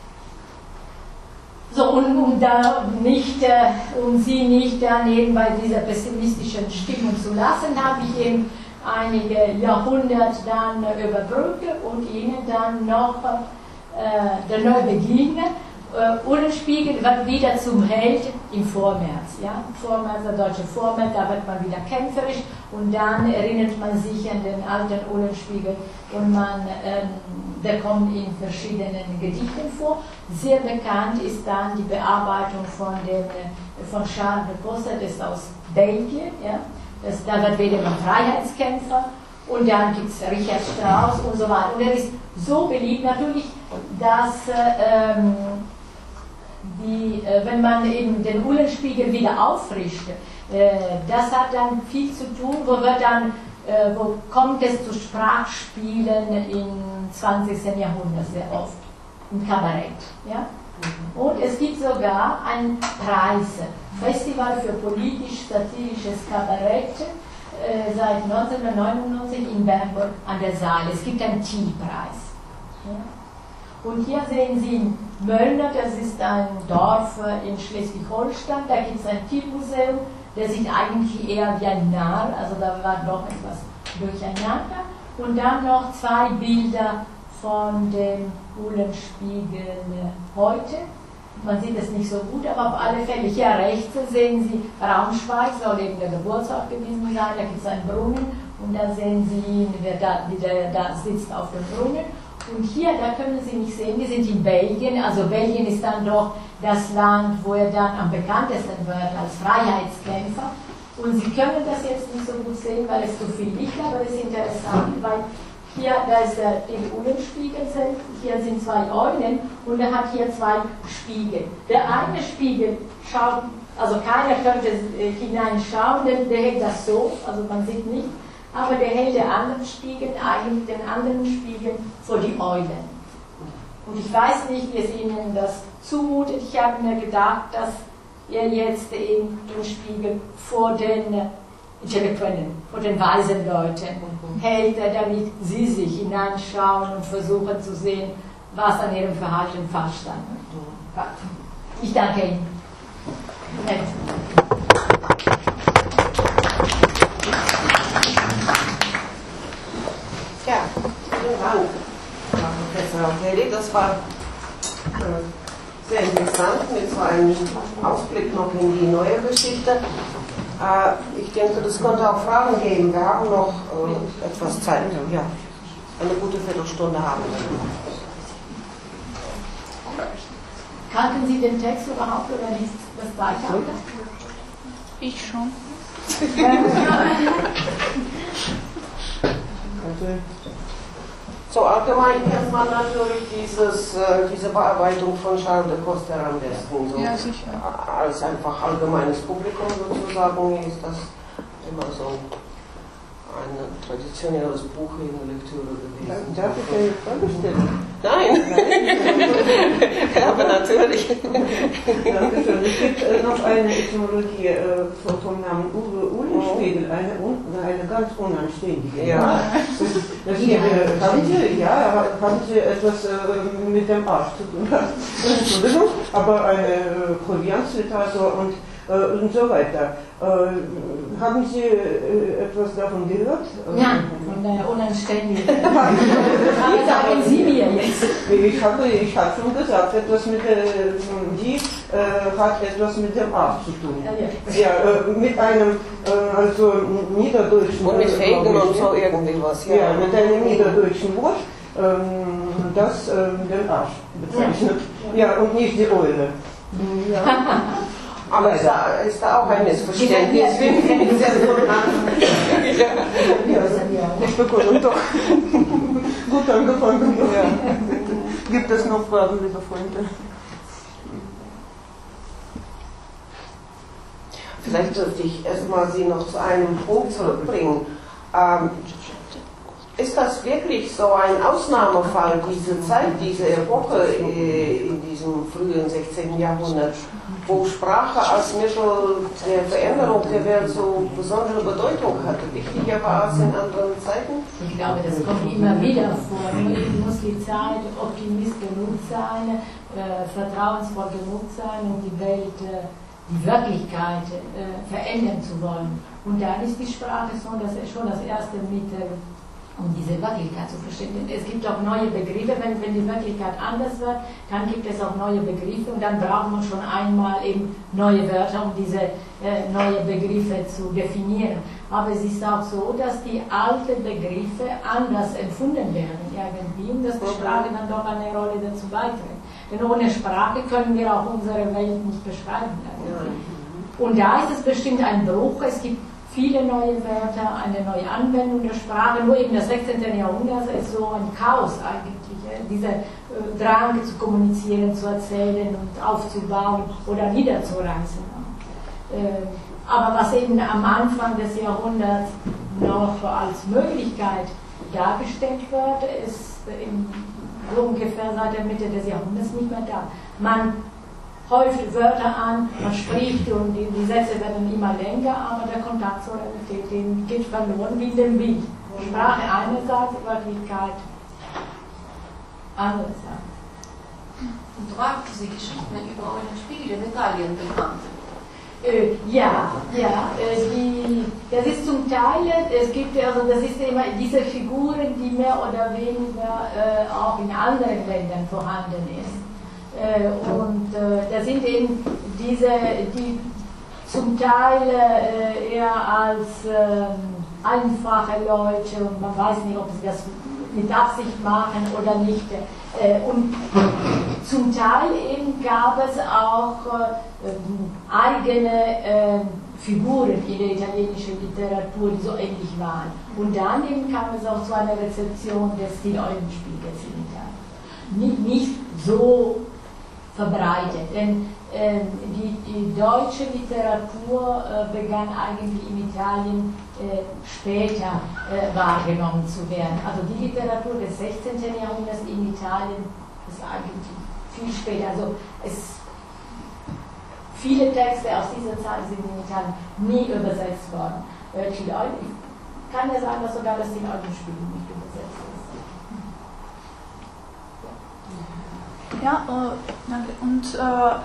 B: So, und um, da nicht, äh, um sie nicht daneben bei dieser pessimistischen Stimmung zu lassen, habe ich eben einige Jahrhunderte dann äh, überbrückt und ihnen dann noch äh, der Neubeginn. Äh, Uhlenspiegel wird wieder zum Held im Vormärz. Ja? Vormärz, der deutsche Vormärz, da wird man wieder kämpferisch und dann erinnert man sich an den alten Uhlenspiegel und man, ähm, der kommt in verschiedenen Gedichten vor. Sehr bekannt ist dann die Bearbeitung von, dem, von Charles de Coster, das ist aus Belgien. Ja? Das, da wird wieder ein Freiheitskämpfer und dann gibt es Richard Strauss und so weiter. Und er ist so beliebt natürlich, dass ähm, die, äh, wenn man eben den Uhlenspiegel wieder auffrischt, äh, das hat dann viel zu tun, wo wird dann Äh, wo kommt es zu Sprachspielen im zwanzigsten Jahrhundert sehr oft, im Kabarett. Ja? Und es gibt sogar ein Preis, Festival für politisch-satirisches Kabarett, äh, seit neunzehnhundertneunundneunzig in Bernburg an der Saale. Es gibt einen Thiel-Preis. Ja? Und hier sehen Sie Möllner, das ist ein Dorf in Schleswig-Holstein, da gibt es ein Thiel-Museum, der sieht eigentlich eher wie ein Narr, also da war doch etwas durcheinander. Und dann noch zwei Bilder von dem Uhlenspiegel heute. Man sieht es nicht so gut, aber auf alle Fälle hier rechts sehen Sie Braunschweig, soll eben der Geburtsort gewesen sein, da gibt es einen Brunnen und da sehen Sie ihn, wie der da, wie der da sitzt auf dem Brunnen. Und hier, da können Sie nicht sehen, wir sind in Belgien, also Belgien ist dann doch das Land, wo er dann am bekanntesten wird als Freiheitskämpfer. Und Sie können das jetzt nicht so gut sehen, weil es zu viel Licht ist, aber das ist interessant, weil hier, da ist der Uhlenspiegel, hier sind zwei Eulen und er hat hier zwei Spiegel. Der eine Spiegel schaut, also keiner könnte hineinschauen, denn der hält das so, also man sieht nicht. Aber der hält den anderen Spiegel, eigentlich den anderen Spiegel vor die Eulen. Und ich weiß nicht, wie es Ihnen das zumutet. Ich habe mir gedacht, dass er jetzt eben den Spiegel vor den Intellektuellen, vor den weisen Leuten hält, damit sie sich hineinschauen und versuchen zu sehen, was an ihrem Verhalten falsch sein wird. Ich danke Ihnen. Nett.
A: Ja, vielen Dank, Herr Professor Kelly. Das war äh, sehr interessant mit so einem Ausblick noch in die neue Geschichte. Äh, ich denke, das könnte auch Fragen geben. Wir haben noch äh, etwas Zeit. Ja, eine gute Viertelstunde haben wir.
B: Kannten Sie den Text überhaupt oder liest das gleiche?
C: Ich schon.
A: So allgemein kennt man natürlich dieses, äh, diese Bearbeitung von Charles de Coster am besten. So.
C: Ja, sicher.
A: Als einfach allgemeines Publikum sozusagen ist das immer so ein traditionelles Buch in der Lektüre gewesen.
D: Darf ich eine Frage stellen?
A: Nein, aber natürlich.
D: Dankeschön. Es gibt äh, noch eine Etymologie äh, vom Namen Uwe Uhlenspiegel, eine, eine ganz unanständige.
A: Ja.
D: Das hier, äh, haben Sie, ja, haben Sie etwas äh, mit dem Arsch zu tun? Entschuldigung, aber eine äh, Provianzliteratur und äh, und so weiter. Äh, haben Sie äh, etwas davon gehört?
B: Ja, von der Unanständigen. Aber sagen Sie mir jetzt.
D: Ich habe, ich habe schon gesagt, etwas mit der, die äh, hat etwas mit dem Arzt zu tun.
B: Ja, ja.
D: Ja, äh, mit einem, äh, also niederdeutschen
A: Und mit
D: äh,
A: Fegen
D: glaube ich,
A: und so irgendwie was. Ja,
D: ja, mit einem niederdeutschen Wort, ähm, das äh, den Arsch bezeichnet. Ja, und nicht die Eule. Ja.
A: Aber ist da, ist da auch ein Missverständnis?
D: Ich bekomme doch. Gut angefangen. Ja. Gibt es noch Fragen, liebe Freunde?
A: Vielleicht dürfte ich erstmal Sie noch zu einem Punkt zurückbringen. Ähm, ist das wirklich so ein Ausnahmefall, diese Zeit, diese Epoche äh, in diesem frühen sechzehnten Jahrhundert, wo Sprache als Mittel der Veränderung der Welt so besondere Bedeutung hatte, wichtiger war als in anderen Zeiten?
B: Ich glaube, das kommt immer wieder vor. Nur eben muss die Zeit Optimist genug sein, äh, vertrauensvoll genug sein, um die Welt, äh, die Wirklichkeit äh, verändern zu wollen. Und dann ist die Sprache so, das ist schon das erste Mittel, um diese Wirklichkeit zu verstehen. Es gibt auch neue Begriffe, wenn, wenn die Wirklichkeit anders wird, dann gibt es auch neue Begriffe und dann braucht man schon einmal eben neue Wörter, um diese äh, neue Begriffe zu definieren. Aber es ist auch so, dass die alten Begriffe anders empfunden werden irgendwie und dass die Sprache dann doch eine Rolle dazu beiträgt. Denn ohne Sprache können wir auch unsere Welt nicht beschreiben. Und da ist es bestimmt ein Bruch. Es gibt viele neue Wörter, eine neue Anwendung der Sprache. Nur eben das sechzehnte. Jahrhundert ist so ein Chaos eigentlich. Dieser äh, Drang zu kommunizieren, zu erzählen und aufzubauen oder niederzureißen. Äh, aber was eben am Anfang des Jahrhunderts noch als Möglichkeit dargestellt wird, ist in, so ungefähr seit der Mitte des Jahrhunderts nicht mehr da. Man häuft Wörter an, man spricht und die, die Sätze werden immer länger, aber der Kontakt zur Realität den geht verloren wie in dem Bild. Sprache einerseits, Wirklichkeit andererseits.
E: Und tragt diese Geschichten über einen Spiegel in Italien bekannt?
B: Äh, ja, ja, äh, die, das ist zum Teil, es gibt also, das ist immer diese Figuren, die mehr oder weniger äh, auch in anderen Ländern vorhanden ist. Äh, und äh, da sind eben diese, die zum Teil äh, eher als äh, einfache Leute und man weiß nicht, ob sie das mit Absicht machen oder nicht. Äh, und zum Teil eben gab es auch äh, eigene äh, Figuren in der italienischen Literatur, die so ähnlich waren. Und dann eben kam es auch zu einer Rezeption des Eulenspiegels in Italien. Nicht, nicht so verbreitet, denn äh, die, die deutsche Literatur äh, begann eigentlich in Italien äh, später äh, wahrgenommen zu werden. Also die Literatur des sechzehnten. Jahrhunderts in Italien ist eigentlich viel später. Also es, viele Texte aus dieser Zeit sind in Italien nie übersetzt worden. Äh, kann ja sein, dass sogar das in Eulenspiegel nicht übersetzt ist.
C: Ja, äh, danke. Und äh,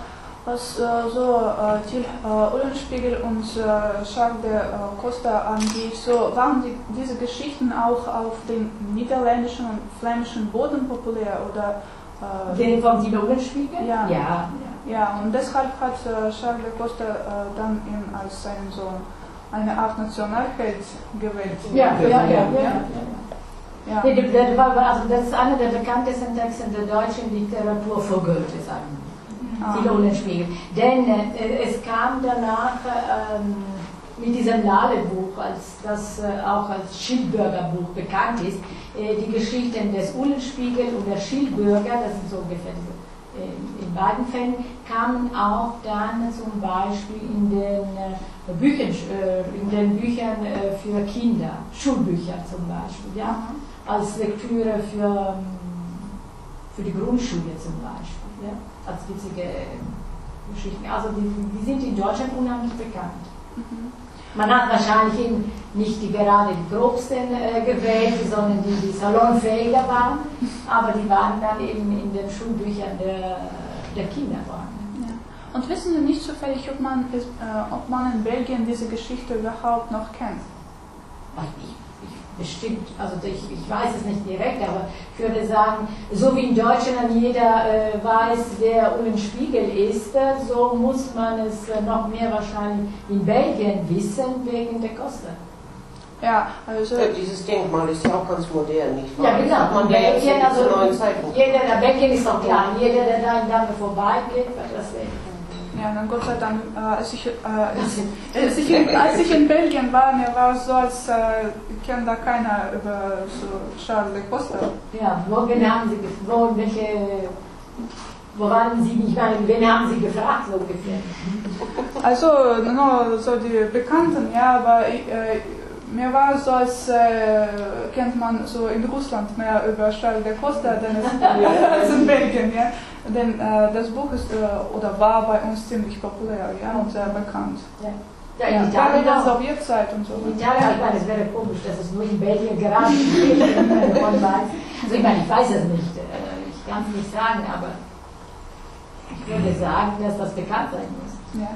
C: Was äh, so äh, Till äh, Eulenspiegel und äh, Charles de äh, Costa angeht, so waren die, diese Geschichten auch auf dem niederländischen und flämischen Boden populär oder? Äh,
B: Den vom Till Eulenspiegel?
C: Ja.
B: Ja.
C: Ja, und deshalb hat äh, Charles de Costa äh, dann ihn als seinen Sohn eine Art Nationalheld gewählt.
B: Ja, ja, ja. ja, ja. ja.
C: Ja.
B: Nee, das, war, also das ist einer der bekanntesten Texte in der deutschen Literatur vor Goethe, sagen wir. Till Eulenspiegel. Denn äh, es kam danach ähm, mit diesem Lale-Buch, als das äh, auch als Schildbürgerbuch bekannt ist, äh, die Geschichten des Eulenspiegel und der Schildbürger, das sind so ungefähr äh, in beiden Fällen, kamen auch dann zum Beispiel in den, äh, Büchern, äh, in den Büchern äh, für Kinder, Schulbücher zum Beispiel, ja, als Lektüre für, für die Grundschule zum Beispiel. Ja? Als witzige Geschichten. Also die, die sind in Deutschland unheimlich bekannt. Mhm. Man hat wahrscheinlich eben nicht die gerade die grobsten äh, gewählt, sondern die, die salonfähiger waren, aber die waren dann eben in den Schulbüchern der, der Kinder waren.
C: Ja. Und wissen Sie nicht zufällig, ob man, äh, ob man in Belgien diese Geschichte überhaupt noch kennt?
B: Ich, Bestimmt, also ich, ich weiß es nicht direkt, aber ich würde sagen, so wie in Deutschland jeder äh, weiß, wer Eulenspiegel ist, äh, so muss man es äh, noch mehr wahrscheinlich in Belgien wissen, wegen der Costa.
C: Ja, also...
A: Ja, dieses Denkmal ist ja auch ganz modern, nicht wahr?
B: Ja, genau.
A: Das hat man ja jetzt in
B: Belgien, also
A: diesen neuen Zeiten.
B: jeder, der Belgien ist doch klar, jeder, der da in Dame vorbeigeht, wird das sehen.
C: Ja, dann Gott sei Dank, äh, als, ich, äh, als, als, ich in, als ich in Belgien war, mir war es so, als äh, kennt da keiner über so Charles de Costa.
B: Ja, wohin haben Sie, wo, welche, wo waren Sie, ich meine, wen haben Sie gefragt, so ungefähr?
C: Also, no, so die Bekannten, ja, aber ich, äh, mir war es so, als äh, kennt man so in Russland mehr über Charles de Costa denn es, als in Belgien, ja. Denn äh, das Buch ist äh, oder war bei uns ziemlich populär, ja, und sehr bekannt.
B: Ja, ja,
C: ja,
B: in Italien
C: in der
B: auch.
C: Sowjetzeit und so.
B: In Italien, ich meine, es wäre komisch, dass es nur in Belgien gerade steht, wenn man davon weiß. Also ich meine, ich weiß es nicht, äh, ich kann es nicht sagen, aber ich würde sagen, dass das bekannt sein muss.
C: Ja.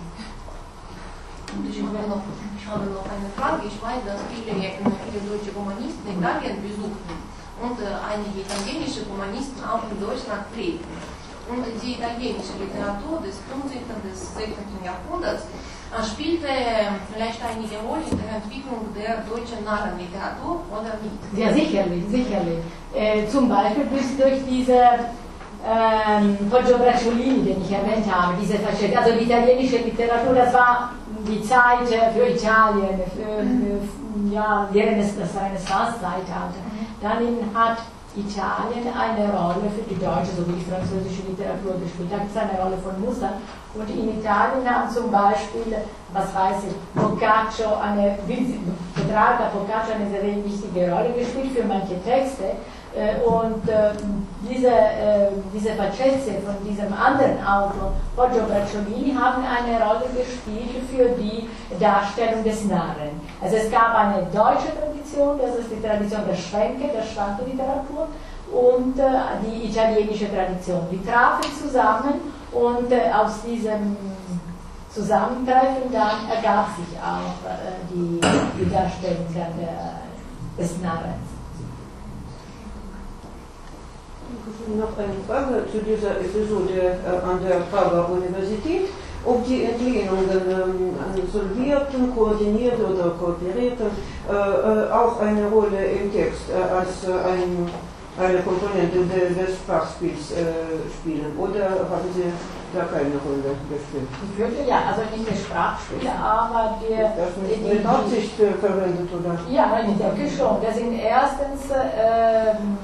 E: Und ich habe noch, ich habe noch eine Frage. Ich weiß, dass viele, viele deutsche Humanisten Italien besuchten und äh, einige italienische Humanisten auch in Deutschland treten. Und die italienische Literatur des fünfzehnten und des sechzehnten Jahrhunderts äh, spielte äh, vielleicht einige Rolle in der Entwicklung der deutschen Narrenliteratur oder nicht?
B: Ja, sicherlich, sicherlich. Äh, zum Beispiel bis durch diese ähm, Poggio Bracciolini, den ich erwähnt habe, diese also die italienische Literatur, das war die Zeit für Italien, für, für, ja, während des Renaissance-Zeitalter. Dann hat Italien eine Rolle für die deutsche sowie die französische Literatur gespielt. Da gibt es eine Rolle von Musa. Und in Italien haben zum Beispiel, was weiß ich, Boccaccio, eine, Petrarca, Boccaccio eine sehr wichtige Rolle gespielt für manche Texte. Und äh, diese, äh, diese Pacezie von diesem anderen Autor, Poggio Bracciolini, haben eine Rolle gespielt für die Darstellung des Narren. Also es gab eine deutsche Tradition, das ist die Tradition der Schwänke, der Schwanke-Literatur, und äh, die italienische Tradition. Die trafen zusammen und äh, aus diesem Zusammentreffen dann ergab sich auch äh, die, die Darstellung dann der, des Narrens.
D: Noch eine Frage zu dieser Episode äh, an der Prager Universität, ob die Entlehnungen ähm, an Solvierten, koordiniert oder kooperierten, äh, äh, auch eine Rolle im Text äh, als äh, ein, eine Komponente de, des Sprachspiels äh, spielen, oder haben sie da keine Rolle gespielt?
B: Ich würde ja, also nicht der Sprachspiel, aber der...
D: Das nicht die, mit Absicht äh, verwendet, oder?
B: Ja, ich denke schon. Das sind erstens... Ähm,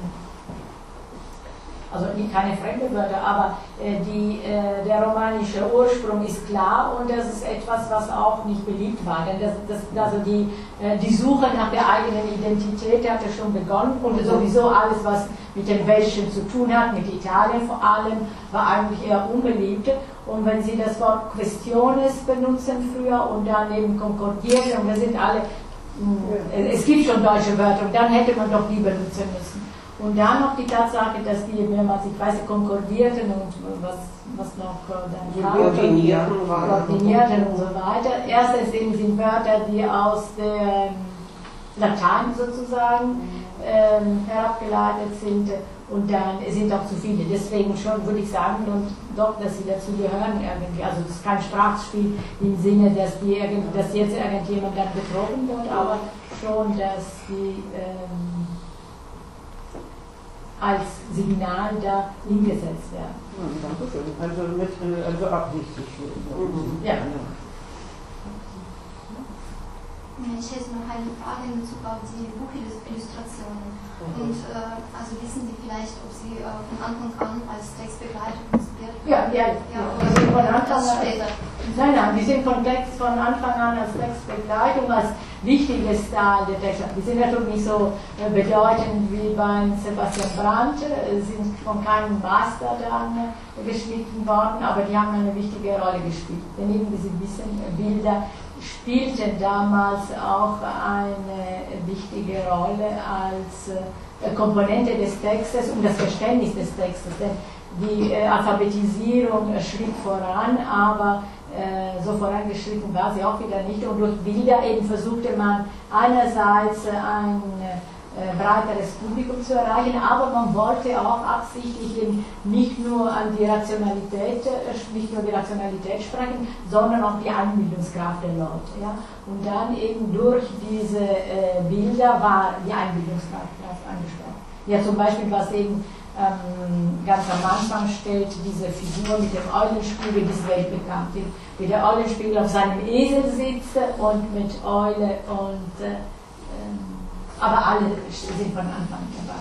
B: also keine fremde Wörter, aber äh, die, äh, der romanische Ursprung ist klar und das ist etwas, was auch nicht beliebt war. Denn das, das, also die, äh, die Suche nach der eigenen Identität hatte schon begonnen und sowieso alles, was mit dem Welschen zu tun hat, mit Italien vor allem, war eigentlich eher unbeliebt. Und wenn Sie das Wort Questiones benutzen früher und dann eben Concordieren, und das sind alle, mh, es gibt schon deutsche Wörter, und dann hätte man doch die benutzen müssen. Und dann noch die Tatsache, dass die mehrmals, ich weiß, konkordierten und was, was noch dann
A: koordinieren
B: koordinierten und so weiter. Erstens sind Wörter, die aus der Latein sozusagen ähm, herabgeleitet sind, und dann sind auch zu viele. Deswegen schon würde ich sagen, und doch, dass sie dazu gehören irgendwie. Also das ist kein Sprachspiel im Sinne, dass, die, dass jetzt irgendjemand dann betroffen wird, aber schon, dass sie ähm, als Signal da hingesetzt werden.
D: Ja, danke schön. Also, mit, also absichtlich.
B: Mhm. Ja.
F: Ich hätte noch eine Frage in Bezug auf die Buchillustrationen. Und äh, also wissen Sie vielleicht, ob Sie äh, von Anfang an als Textbegleitung inspiriert werden?
B: Ja, ja.
F: Ja,
B: Die sind von Anfang an,
F: später.
B: nein, nein, die sind von, Text, von Anfang an als Textbegleitung, als wichtiges Teil der Texte. Die sind natürlich nicht so äh, bedeutend wie beim Sebastian Brandt, äh, sind von keinem Master dann äh, geschnitten worden, aber die haben eine wichtige Rolle gespielt. Denn eben diese wissen, Bilder spielten damals auch eine wichtige Rolle als äh, Komponente des Textes und das Verständnis des Textes. Denn die äh, Alphabetisierung äh, schritt voran, aber äh, so vorangeschritten war sie auch wieder nicht. Und durch Bilder eben versuchte man einerseits äh, ein äh, breiteres Publikum zu erreichen, aber man wollte auch absichtlich eben nicht nur an die Rationalität, nicht nur die Rationalität sprechen, sondern auch die Einbildungskraft der Leute. Ja? Und dann eben durch diese äh, Bilder war die Einbildungskraft angesprochen. Ja, zum Beispiel, was eben ähm, ganz am Anfang steht, diese Figur mit dem Eulenspiegel, die ist weltbekannt, wie der Eulenspiegel auf seinem Esel sitzt und mit Eule und äh, ähm, aber alle sind von Anfang dabei.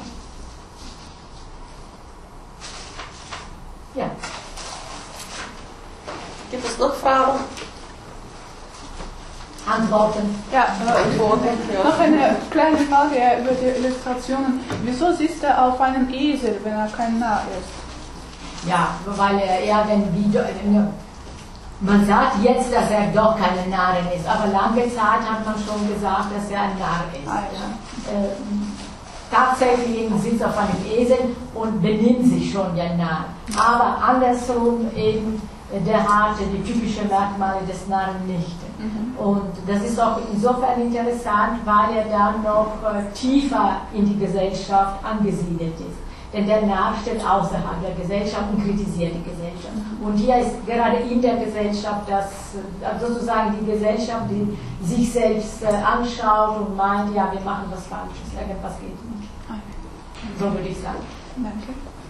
B: Ja.
A: Gibt es noch Fragen?
B: Antworten?
C: Ja, äh,
A: Antworten, ja.
C: noch eine kleine Frage über die Illustrationen. Wieso sitzt er auf einem Esel, wenn er kein Narr ist?
B: Ja, weil er irgendwie. Man sagt jetzt, dass er doch keine Narren ist, aber lange Zeit hat man schon gesagt, dass er ein Narr ist. Ja. Äh, tatsächlich sitzt er auf einem Esel und benimmt sich schon wie ein Narr. Aber andersrum eben, der hat die typischen Merkmale des Narren nicht. Mhm. Und das ist auch insofern interessant, weil er dann noch äh, tiefer in die Gesellschaft angesiedelt ist. Denn der Narr steht außerhalb der Gesellschaft und kritisiert die Gesellschaft. Und hier ist gerade in der Gesellschaft, das, sozusagen die Gesellschaft, die sich selbst anschaut und meint, ja, wir machen was Falsches, irgendwas geht nicht. So würde ich sagen.
C: Danke.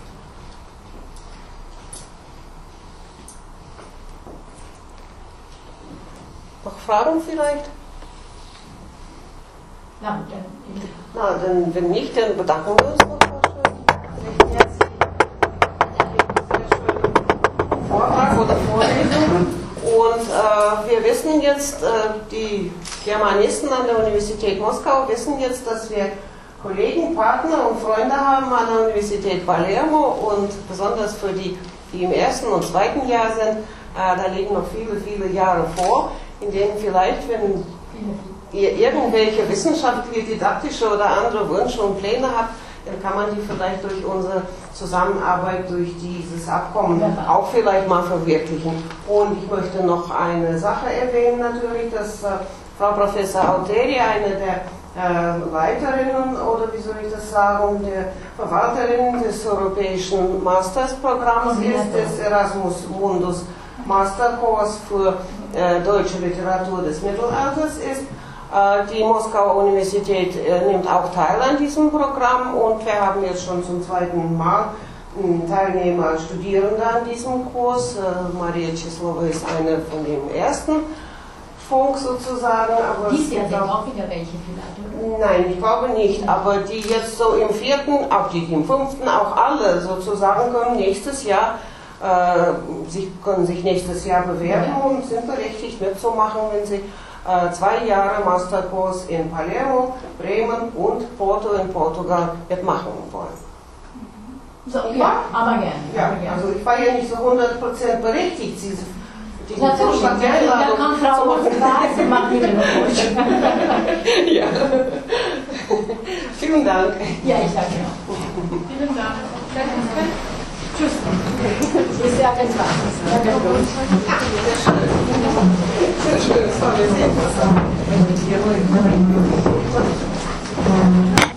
A: Noch Fragen vielleicht?
B: Na gut, dann.
A: Na, dann, wenn nicht, dann bedanken wir uns noch. Vortrag oder Vorlesung. Und äh, wir wissen jetzt, äh, die Germanisten an der Universität Moskau wissen jetzt, dass wir Kollegen, Partner und Freunde haben an der Universität Palermo, und besonders für die, die im ersten und zweiten Jahr sind, äh, da liegen noch viele, viele Jahre vor, in denen vielleicht, wenn ihr irgendwelche wissenschaftliche, didaktische oder andere Wünsche und Pläne habt, dann kann man die vielleicht durch unsere Zusammenarbeit, durch dieses Abkommen auch vielleicht mal verwirklichen. Und ich möchte noch eine Sache erwähnen natürlich, dass äh, Frau Professor Auteri, eine der äh, Leiterinnen oder wie soll ich das sagen, der Verwalterin des europäischen Mastersprogramms ist, des Erasmus Mundus Masterkurs für äh, deutsche Literatur des Mittelalters ist. Die Moskauer Universität nimmt auch teil an diesem Programm, und wir haben jetzt schon zum zweiten Mal Teilnehmer, Studierende an diesem Kurs. Maria Cislova ist eine von dem ersten Funk sozusagen. Aber
B: Dies Jahr sind auch wieder welche vielleicht, oder?
A: Nein, ich glaube nicht, aber die jetzt so im vierten, auch die im fünften, auch alle sozusagen können nächstes Jahr, äh, sich, können sich nächstes Jahr bewerben ja. und sind berechtigt mitzumachen, wenn sie zwei Jahre Masterkurs in Palermo, Bremen und Porto in Portugal mitmachen wollen.
B: So, ja, aber gerne.
A: Ja,
B: aber gerne.
A: also ich war ja nicht so hundert Prozent berechtigt, diese, diese
B: Natürlich, da kann Frau Weiß, sie macht wieder noch.
A: Ja. Vielen Dank.
B: Ja, ich danke auch. Vielen Dank. Tschüss. Bis ja ganz was.
A: Sehr schön, das war mir sehr interessant.